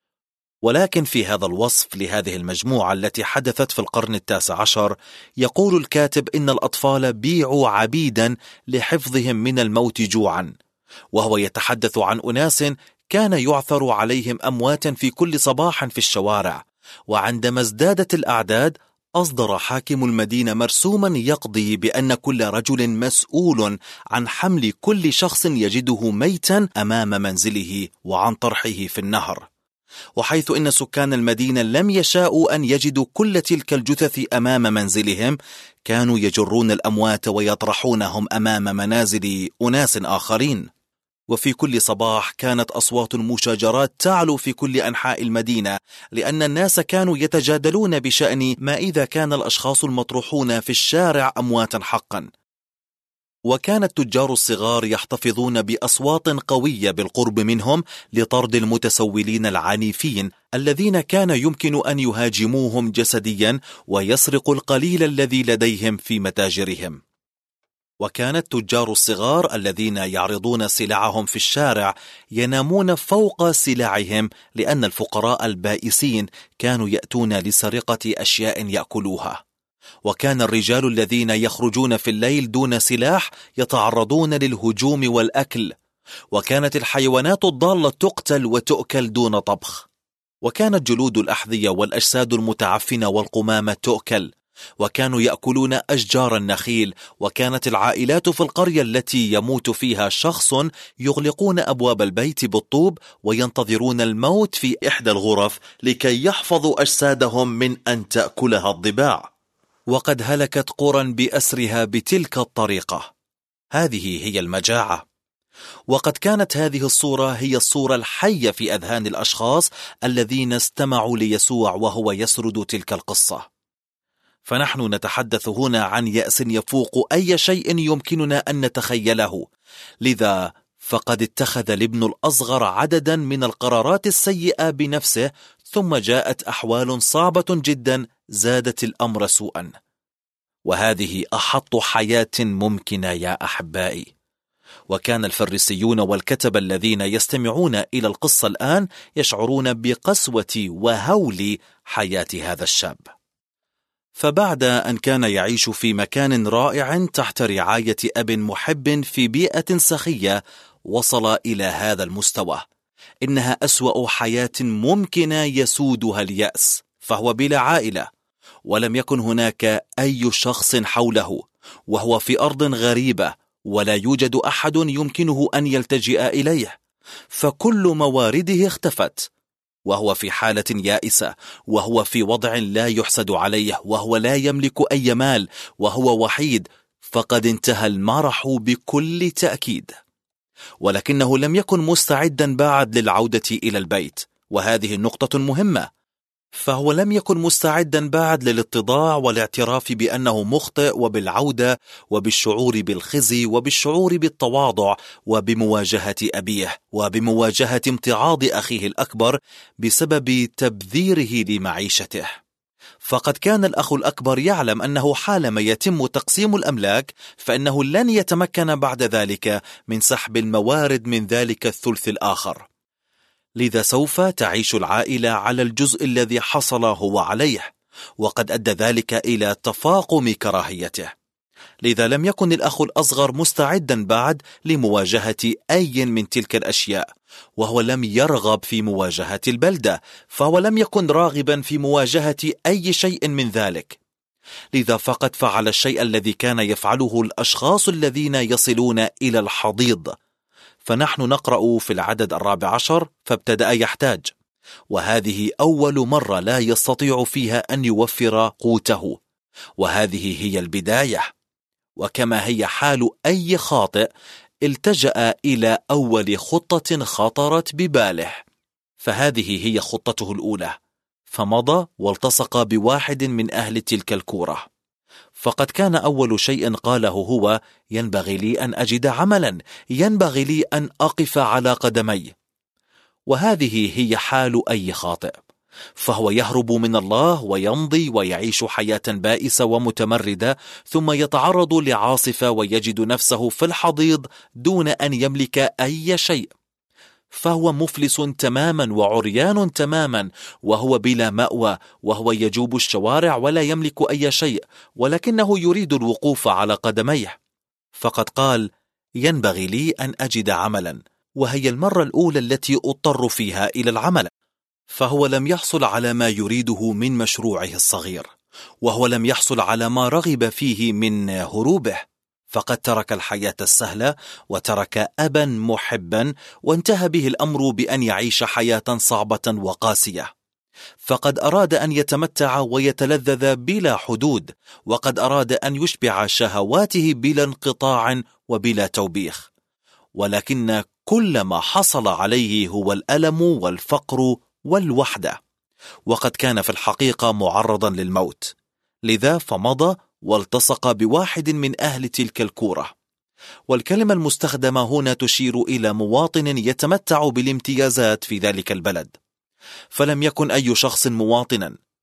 ولكن في هذا الوصف لهذه المجموعة التي حدثت في القرن 19، يقول الكاتب إن الأطفال بيعوا عبيدا لحفظهم من الموت جوعا، وهو يتحدث عن أناس كان يعثر عليهم أموات في كل صباح في الشوارع. وعندما ازدادت الأعداد أصدر حاكم المدينة مرسوما يقضي بأن كل رجل مسؤول عن حمل كل شخص يجده ميتا أمام منزله وعن طرحه في النهر. وحيث إن سكان المدينة لم يشاءوا أن يجدوا كل تلك الجثث أمام منزلهم، كانوا يجرون الأموات ويطرحونهم أمام منازل أناس آخرين. وفي كل صباح كانت أصوات المشاجرات تعلو في كل أنحاء المدينة، لأن الناس كانوا يتجادلون بشأن ما إذا كان الأشخاص المطروحون في الشارع أمواتا حقا. وكان التجار الصغار يحتفظون بأصوات قوية بالقرب منهم لطرد المتسولين العنيفين الذين كان يمكن أن يهاجموهم جسديا ويسرقوا القليل الذي لديهم في متاجرهم. وكان التجار الصغار الذين يعرضون سلعهم في الشارع ينامون فوق سلعهم، لأن الفقراء البائسين كانوا يأتون لسرقة أشياء يأكلوها. وكان الرجال الذين يخرجون في الليل دون سلاح يتعرضون للهجوم والأكل. وكانت الحيوانات الضالة تقتل وتؤكل دون طبخ. وكانت جلود الأحذية والأجساد المتعفنة والقمامة تؤكل. وكانوا يأكلون أشجار النخيل. وكانت العائلات في القرية التي يموت فيها شخص يغلقون أبواب البيت بالطوب وينتظرون الموت في إحدى الغرف لكي يحفظوا أجسادهم من أن تأكلها الضباع. وقد هلكت قرى بأسرها بتلك الطريقة. هذه هي المجاعة. وقد كانت هذه الصورة هي الصورة الحية في أذهان الأشخاص الذين استمعوا ليسوع وهو يسرد تلك القصة. فنحن نتحدث هنا عن يأس يفوق أي شيء يمكننا أن نتخيله. لذا فقد اتخذ الابن الأصغر عددا من القرارات السيئة بنفسه، ثم جاءت أحوال صعبة جدا زادت الأمر سوءا. وهذه أحط حياة ممكنة يا أحبائي. وكان الفريسيون والكتبة الذين يستمعون إلى القصة الآن يشعرون بقسوة وهول حياة هذا الشاب. فبعد أن كان يعيش في مكان رائع تحت رعاية أب محب في بيئة سخية، وصل إلى هذا المستوى. إنها أسوأ حياة ممكنة يسودها اليأس. فهو بلا عائلة، ولم يكن هناك أي شخص حوله، وهو في أرض غريبة، ولا يوجد أحد يمكنه أن يلتجئ إليه، فكل موارده اختفت. وهو في حالة يائسة، وهو في وضع لا يحسد عليه، وهو لا يملك أي مال، وهو وحيد. فقد انتهى المرح بكل تأكيد. ولكنه لم يكن مستعدا بعد للعودة إلى البيت، وهذه النقطة مهمة. فهو لم يكن مستعدا بعد للاتضاع والاعتراف بأنه مخطئ، وبالعودة، وبالشعور بالخزي، وبالشعور بالتواضع، وبمواجهة أبيه، وبمواجهة امتعاض أخيه الأكبر بسبب تبذيره لمعيشته. فقد كان الأخ الأكبر يعلم أنه حالما يتم تقسيم الأملاك فإنه لن يتمكن بعد ذلك من سحب الموارد من ذلك الثلث الآخر. لذا سوف تعيش العائلة على الجزء الذي حصل هو عليه، وقد أدى ذلك إلى تفاقم كراهيته. لذا لم يكن الأخ الأصغر مستعدا بعد لمواجهة أي من تلك الأشياء، وهو لم يرغب في مواجهة البلدة، فهو لم يكن راغبا في مواجهة أي شيء من ذلك. لذا فقد فعل الشيء الذي كان يفعله الأشخاص الذين يصلون إلى الحضيض. فنحن نقرأ في العدد 14: فابتدأ يحتاج، وهذه أول مرة لا يستطيع فيها أن يوفر قوته، وهذه هي البداية. وكما هي حال أي خاطئ، التجأ إلى أول خطة خطرت بباله، فهذه هي خطته الأولى. فمضى والتصق بواحد من أهل تلك الكورة. فقد كان أول شيء قاله هو: ينبغي لي أن أجد عملا، ينبغي لي أن أقف على قدمي. وهذه هي حال أي خاطئ، فهو يهرب من الله ويمضي ويعيش حياة بائسة ومتمردة، ثم يتعرض لعاصفة ويجد نفسه في الحضيض دون أن يملك أي شيء. فهو مفلس تماما وعريان تماما، وهو بلا مأوى، وهو يجوب الشوارع ولا يملك أي شيء، ولكنه يريد الوقوف على قدميه. فقد قال: ينبغي لي أن أجد عملا، وهي المرة الأولى التي أضطر فيها إلى العمل. فهو لم يحصل على ما يريده من مشروعه الصغير، وهو لم يحصل على ما رغب فيه من هروبه. فقد ترك الحياة السهلة، وترك أبا محبا، وانتهى به الأمر بأن يعيش حياة صعبة وقاسية. فقد أراد أن يتمتع ويتلذذ بلا حدود، وقد أراد أن يشبع شهواته بلا انقطاع وبلا توبيخ. ولكن كل ما حصل عليه هو الألم والفقر والوحدة، وقد كان في الحقيقة معرضا للموت. لذا فمضى والتصق بواحد من أهل تلك الكورة. والكلمة المستخدمة هنا تشير إلى مواطن يتمتع بالامتيازات في ذلك البلد، فلم يكن أي شخص مواطنا،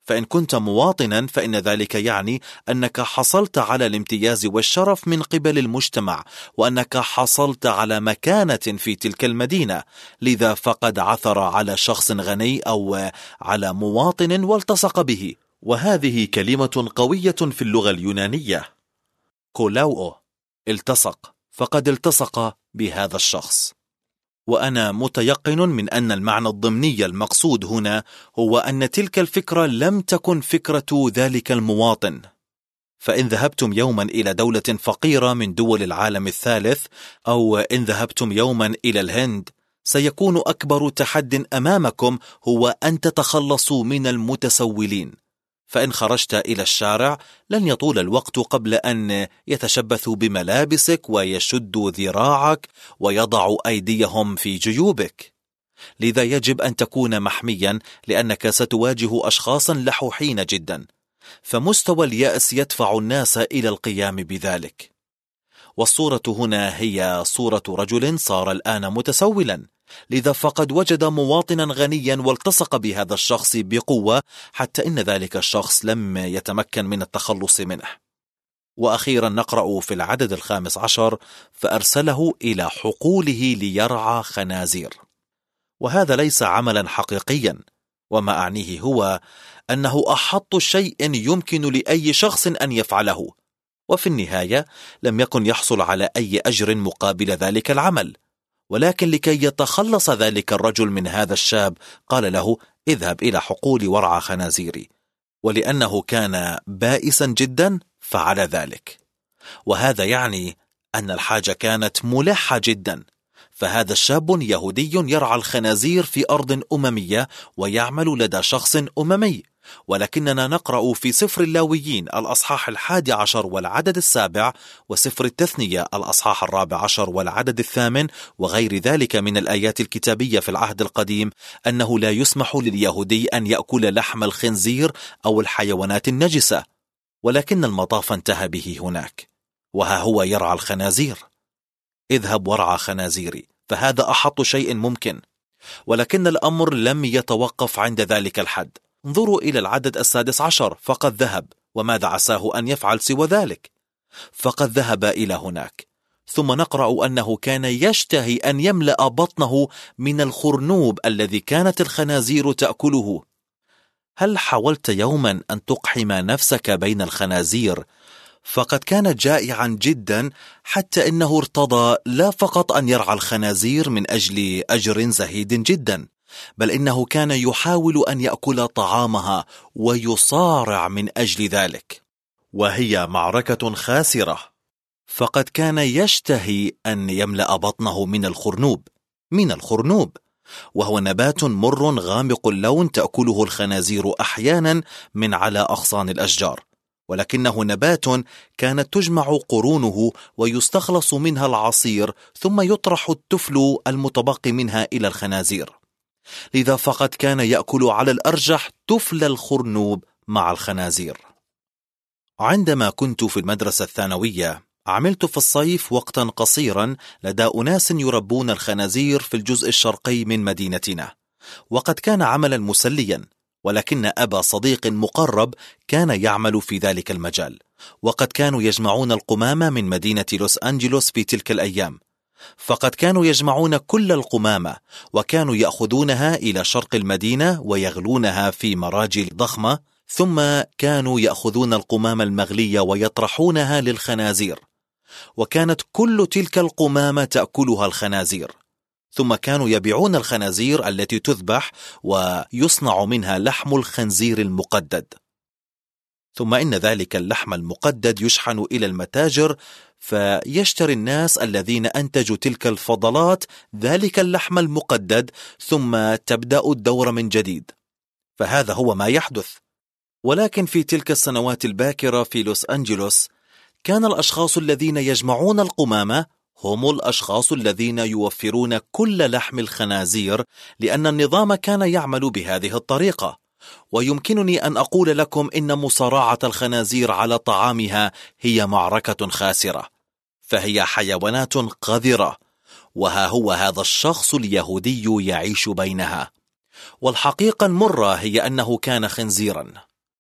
فإن كنت مواطنا فإن ذلك يعني أنك حصلت على الامتياز والشرف من قبل المجتمع، وأنك حصلت على مكانة في تلك المدينة، لذا فقد عثر على شخص غني أو على مواطن والتصق به. وهذه كلمة قوية في اللغة اليونانية، كولاوؤ، التصق، فقد التصق بهذا الشخص. وأنا متيقن من أن المعنى الضمني المقصود هنا هو أن تلك الفكرة لم تكن فكرة ذلك المواطن. فإن ذهبتم يوما إلى دولة فقيرة من دول العالم الثالث، أو إن ذهبتم يوما إلى الهند، سيكون أكبر تحد أمامكم هو أن تتخلصوا من المتسولين. فإن خرجت إلى الشارع لن يطول الوقت قبل أن يتشبثوا بملابسك ويشدوا ذراعك ويضعوا أيديهم في جيوبك. لذا يجب أن تكون محميا، لأنك ستواجه أشخاصا لحوحين جدا، فمستوى اليأس يدفع الناس إلى القيام بذلك. والصورة هنا هي صورة رجل صار الآن متسولا، لذا فقد وجد مواطنا غنيا والتصق بهذا الشخص بقوة، حتى إن ذلك الشخص لم يتمكن من التخلص منه. وأخيرا نقرأ في العدد 15: فأرسله إلى حقوله ليرعى خنازير. وهذا ليس عملا حقيقيا، وما أعنيه هو أنه أحط شيء يمكن لأي شخص أن يفعله، وفي النهاية لم يكن يحصل على أي أجر مقابل ذلك العمل. ولكن لكي يتخلص ذلك الرجل من هذا الشاب قال له: اذهب إلى حقول ورعى خنازيري. ولأنه كان بائسا جدا فعل ذلك. وهذا يعني أن الحاجة كانت ملحة جدا، فهذا الشاب يهودي يرعى الخنازير في أرض أممية ويعمل لدى شخص أممي. ولكننا نقرأ في سفر اللاويين الأصحاح 11 والعدد 7، وسفر التثنية الأصحاح 14 والعدد 8 وغير ذلك من الآيات الكتابية في العهد القديم، أنه لا يسمح لليهودي أن يأكل لحم الخنزير أو الحيوانات النجسة. ولكن المطاف انتهى به هناك، وها هو يرعى الخنازير. اذهب ورعى خنازيري، فهذا أحط شيء ممكن. ولكن الأمر لم يتوقف عند ذلك الحد. انظروا إلى العدد 16: فقد ذهب، وماذا عساه أن يفعل سوى ذلك؟ فقد ذهب إلى هناك. ثم نقرأ أنه كان يشتهي أن يملأ بطنه من الخرنوب الذي كانت الخنازير تأكله. هل حاولت يوما أن تقحم نفسك بين الخنازير؟ فقد كان جائعا جدا، حتى إنه ارتضى لا فقط أن يرعى الخنازير من أجل أجر زهيد جدا، بل إنه كان يحاول أن يأكل طعامها ويصارع من أجل ذلك، وهي معركة خاسرة. فقد كان يشتهي أن يملأ بطنه من الخرنوب، وهو نبات مر غامق اللون تأكله الخنازير أحيانا من على أغصان الأشجار، ولكنه نبات كانت تجمع قرونه ويستخلص منها العصير، ثم يطرح التفل المتبقي منها إلى الخنازير. لذا فقد كان يأكل على الأرجح تفل الخرنوب مع الخنازير. عندما كنت في المدرسة الثانوية عملت في الصيف وقتا قصيرا لدى أناس يربون الخنازير في الجزء الشرقي من مدينتنا، وقد كان عملا مسليا. ولكن أبا صديق مقرب كان يعمل في ذلك المجال، وقد كانوا يجمعون القمامة من مدينة لوس أنجلوس في تلك الأيام. فقد كانوا يجمعون كل القمامة، وكانوا يأخذونها إلى شرق المدينة ويغلونها في مراجل ضخمة، ثم كانوا يأخذون القمامة المغلية ويطرحونها للخنازير، وكانت كل تلك القمامة تأكلها الخنازير. ثم كانوا يبيعون الخنازير التي تذبح ويصنع منها لحم الخنزير المقدد. ثم إن ذلك اللحم المقدد يشحن إلى المتاجر، فيشتري الناس الذين أنتجوا تلك الفضلات ذلك اللحم المقدد، ثم تبدأ الدورة من جديد. فهذا هو ما يحدث. ولكن في تلك السنوات الباكرة في لوس أنجلوس كان الأشخاص الذين يجمعون القمامة هم الأشخاص الذين يوفرون كل لحم الخنازير، لأن النظام كان يعمل بهذه الطريقة. ويمكنني أن أقول لكم إن مصارعة الخنازير على طعامها هي معركة خاسرة، فهي حيوانات قذرة، وها هو هذا الشخص اليهودي يعيش بينها. والحقيقة المرة هي أنه كان خنزيرا.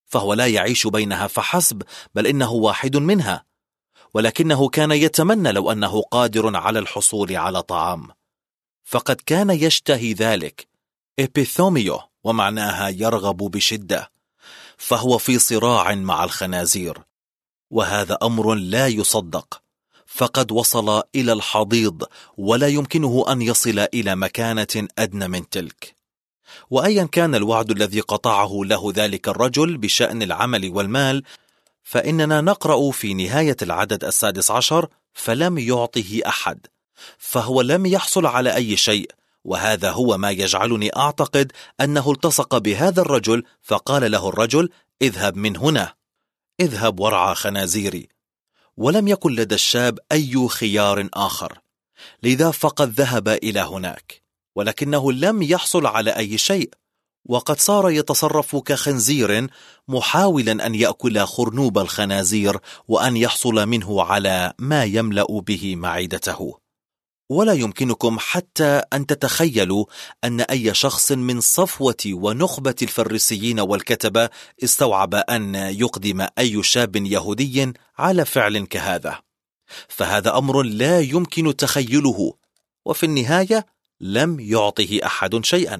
فهو لا يعيش بينها فحسب، بل إنه واحد منها، ولكنه كان يتمنى لو أنه قادر على الحصول على طعام، فقد كان يشتهي ذلك، إبيثوميو، ومعناها يرغب بشدة، فهو في صراع مع الخنازير، وهذا أمر لا يصدق، فقد وصل إلى الحضيض ولا يمكنه أن يصل إلى مكانة أدنى من تلك. وأيا كان الوعد الذي قطعه له ذلك الرجل بشأن العمل والمال، فإننا نقرأ في نهاية العدد 16: فلم يعطه أحد، فهو لم يحصل على أي شيء. وهذا هو ما يجعلني أعتقد أنه التصق بهذا الرجل، فقال له الرجل: اذهب من هنا، اذهب وارعى خنازيري. ولم يكن لدى الشاب أي خيار آخر، لذا فقد ذهب إلى هناك، ولكنه لم يحصل على أي شيء، وقد صار يتصرف كخنزير محاولا أن يأكل خرنوب الخنازير وأن يحصل منه على ما يملأ به معدته. ولا يمكنكم حتى أن تتخيلوا أن أي شخص من صفوة ونخبة الفريسيين والكتبة استوعب أن يقدم أي شاب يهودي على فعل كهذا، فهذا أمر لا يمكن تخيله. وفي النهاية لم يعطه أحد شيئا.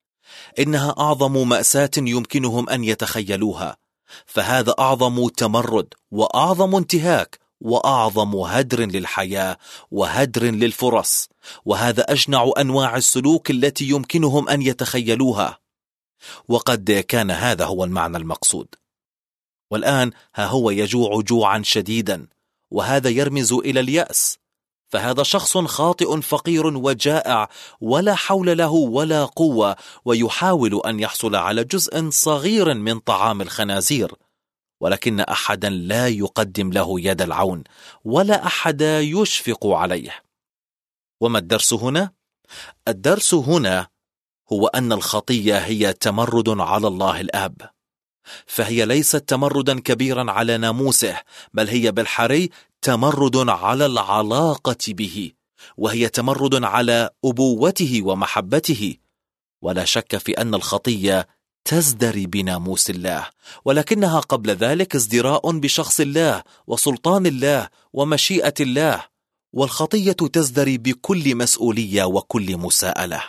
إنها أعظم مأساة يمكنهم أن يتخيلوها، فهذا أعظم تمرد وأعظم انتهاك وأعظم هدر للحياة وهدر للفرص، وهذا أجنع أنواع السلوك التي يمكنهم أن يتخيلوها. وقد كان هذا هو المعنى المقصود. والآن ها هو يجوع جوعا شديدا، وهذا يرمز إلى اليأس، فهذا شخص خاطئ فقير وجائع ولا حول له ولا قوة، ويحاول أن يحصل على جزء صغير من طعام الخنازير، ولكن أحدا لا يقدم له يد العون ولا أحد يشفق عليه. وما الدرس هنا؟ الدرس هنا هو أن الخطية هي تمرد على الله الآب، فهي ليست تمردا كبيرا على ناموسه، بل هي بالحري تمرد على العلاقة به، وهي تمرد على أبوته ومحبته. ولا شك في أن الخطية تزدري بناموس الله، ولكنها قبل ذلك ازدراء بشخص الله وسلطان الله ومشيئة الله. والخطية تزدري بكل مسؤولية وكل مساءلة،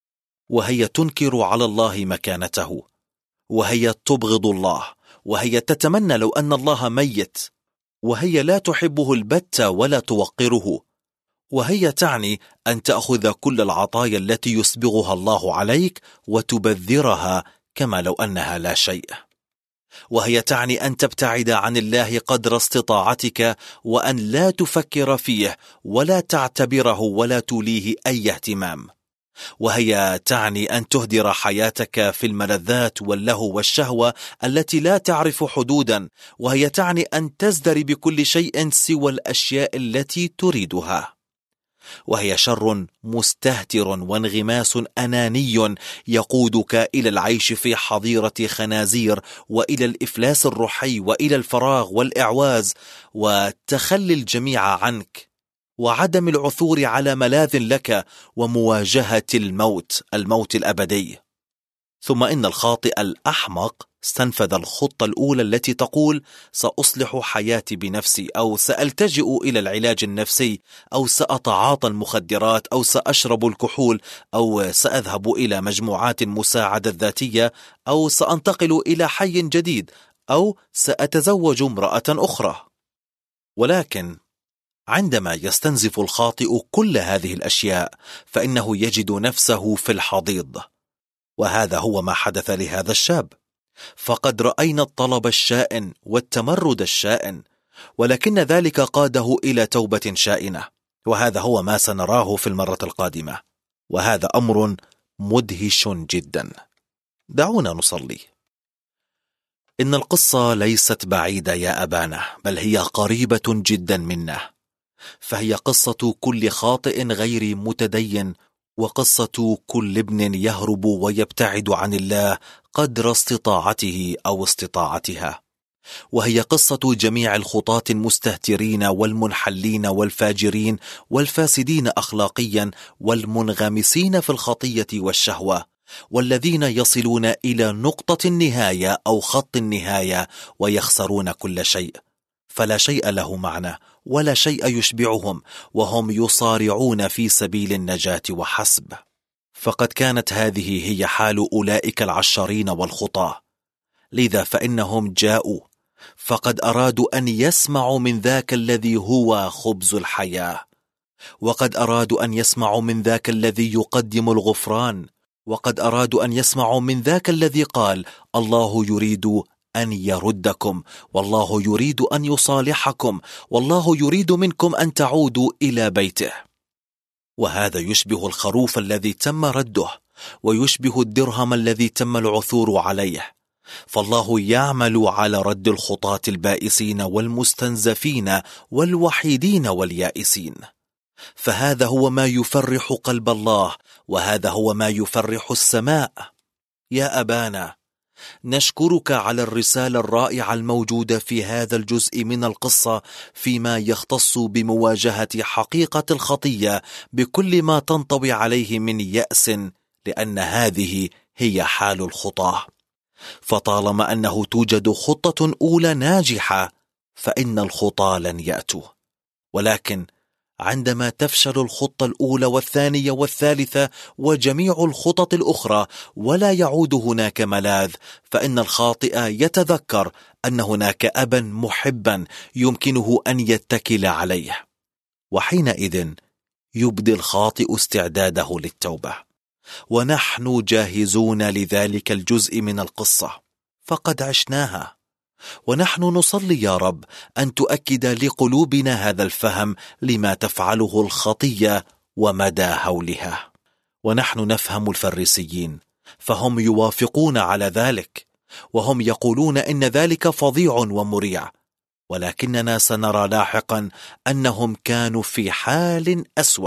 وهي تنكر على الله مكانته، وهي تبغض الله، وهي تتمنى لو أن الله ميت، وهي لا تحبه البتة ولا توقره، وهي تعني أن تأخذ كل العطايا التي يسبغها الله عليك وتبذرها كما لو أنها لا شيء، وهي تعني أن تبتعد عن الله قدر استطاعتك، وأن لا تفكر فيه ولا تعتبره ولا توليه أي اهتمام، وهي تعني أن تهدر حياتك في الملذات واللهو والشهوة التي لا تعرف حدودا، وهي تعني أن تزدري بكل شيء سوى الأشياء التي تريدها، وهي شر مستهتر وانغماس أناني يقودك إلى العيش في حظيرة خنازير، وإلى الإفلاس الروحي، وإلى الفراغ والإعواز، وتخلي الجميع عنك، وعدم العثور على ملاذ لك، ومواجهة الموت الأبدي. ثم إن الخاطئ الأحمق استنفذ الخطة الأولى التي تقول: سأصلح حياتي بنفسي، أو سألتجئ إلى العلاج النفسي، أو سأتعاطى المخدرات، أو سأشرب الكحول، أو سأذهب إلى مجموعات المساعدة الذاتية، أو سأنتقل إلى حي جديد، أو سأتزوج امرأة أخرى. ولكن عندما يستنزف الخاطئ كل هذه الأشياء، فإنه يجد نفسه في الحضيض، وهذا هو ما حدث لهذا الشاب. فقد رأينا الطلب الشائن والتمرد الشائن، ولكن ذلك قاده إلى توبة شائنة، وهذا هو ما سنراه في المرة القادمة، وهذا أمر مدهش جدا. دعونا نصلي. إن القصة ليست بعيدة يا أبانا، بل هي قريبة جدا منا، فهي قصة كل خاطئ غير متدين، وقصة كل ابن يهرب ويبتعد عن الله قدر استطاعته أو استطاعتها، وهي قصة جميع الخطاة المستهترين والمنحلين والفاجرين والفاسدين أخلاقيا والمنغمسين في الخطية والشهوة، والذين يصلون إلى نقطة النهاية أو خط النهاية ويخسرون كل شيء، فلا شيء له معنى ولا شيء يشبعهم، وهم يصارعون في سبيل النجاة وحسب. فقد كانت هذه هي حال أولئك العشارين والخطاة، لذا فإنهم جاءوا فقد أرادوا أن يسمعوا من ذاك الذي هو خبز الحياة، وقد أرادوا أن يسمعوا من ذاك الذي يقدم الغفران، وقد أرادوا أن يسمعوا من ذاك الذي قال: الله يريد أن يردكم، والله يريد أن يصالحكم، والله يريد منكم أن تعودوا إلى بيته. وهذا يشبه الخروف الذي تم رده، ويشبه الدرهم الذي تم العثور عليه. فالله يعمل على رد الخطاة البائسين والمستنزفين والوحيدين واليائسين. فهذا هو ما يفرح قلب الله، وهذا هو ما يفرح السماء. يا أبانا، نشكرك على الرسالة الرائعة الموجودة في هذا الجزء من القصة فيما يختص بمواجهة حقيقة الخطية بكل ما تنطوي عليه من يأس، لأن هذه هي حال الخطاة. فطالما أنه توجد خطة أولى ناجحة فإن الخطاة لن يأتوا، ولكن عندما تفشل الخطة الأولى والثانية والثالثة وجميع الخطط الأخرى ولا يعود هناك ملاذ، فإن الخاطئ يتذكر أن هناك أبا محبا يمكنه أن يتكل عليه، وحينئذ يبدي الخاطئ استعداده للتوبة. ونحن جاهزون لذلك الجزء من القصة، فقد عشناها، ونحن نصلي يا رب أن تؤكد لقلوبنا هذا الفهم لما تفعله الخطية ومدى هولها. ونحن نفهم الفريسيين، فهم يوافقون على ذلك، وهم يقولون إن ذلك فظيع ومريع، ولكننا سنرى لاحقا أنهم كانوا في حال أسوأ.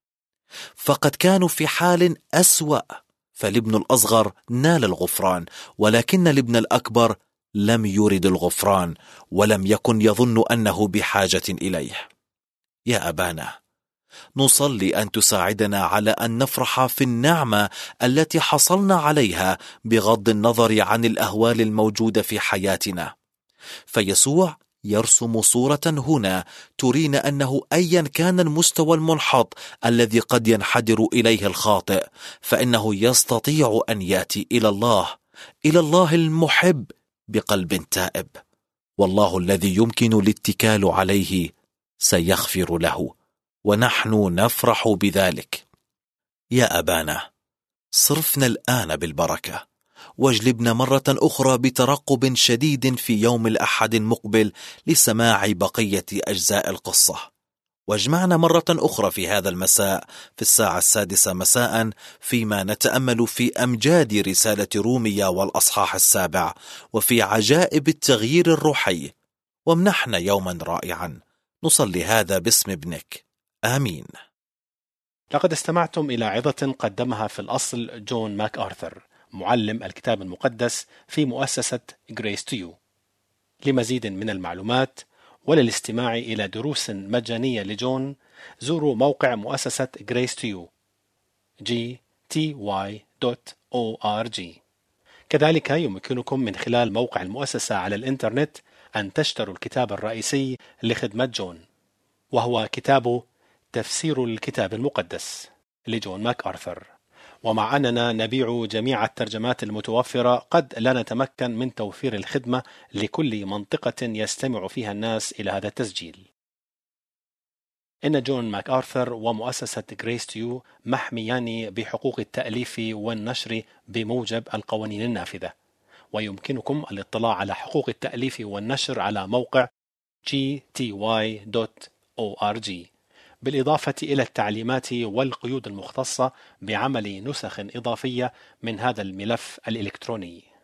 فقد كانوا في حال أسوأ، فالابن الأصغر نال الغفران، ولكن الابن الأكبر لم يرد الغفران، ولم يكن يظن أنه بحاجة إليه. يا أبانا، نصلي أن تساعدنا على أن نفرح في النعمة التي حصلنا عليها بغض النظر عن الأهوال الموجودة في حياتنا. فيسوع يرسم صورة هنا ترينا أنه أيا كان المستوى المنحط الذي قد ينحدر إليه الخاطئ، فإنه يستطيع أن يأتي إلى الله المحب بقلب تائب، والله الذي يمكن الاتكال عليه سيغفر له، ونحن نفرح بذلك. يا أبانا، صرفنا الآن بالبركة، واجلبنا مرة أخرى بترقب شديد في يوم الأحد المقبل لسماع بقية أجزاء القصة، واجمعنا مرة أخرى في هذا المساء في 6:00 مساء فيما نتأمل في أمجاد رسالة رومية والأصحاح 7 وفي عجائب التغيير الروحي. وامنحنا يوما رائعا. نصلي هذا باسم ابنك، آمين. لقد استمعتم إلى عظة قدمها في الأصل جون ماك آرثر، معلم الكتاب المقدس في مؤسسة Grace to You. لمزيد من المعلومات وللاستماع إلى دروس مجانية لجون، زوروا موقع مؤسسة Grace to You gty.org. كذلك يمكنكم من خلال موقع المؤسسة على الإنترنت أن تشتروا الكتاب الرئيسي لخدمة جون، وهو كتاب تفسير الكتاب المقدس لجون ماك آرثر. ومع أننا نبيع جميع الترجمات المتوفرة، قد لا نتمكن من توفير الخدمة لكل منطقة يستمع فيها الناس إلى هذا التسجيل. إن جون ماك آرثر ومؤسسة Grace to You محميان بحقوق التأليف والنشر بموجب القوانين النافذة، ويمكنكم الاطلاع على حقوق التأليف والنشر على موقع gty.org، بالإضافة إلى التعليمات والقيود المختصة بعمل نسخ إضافية من هذا الملف الإلكتروني.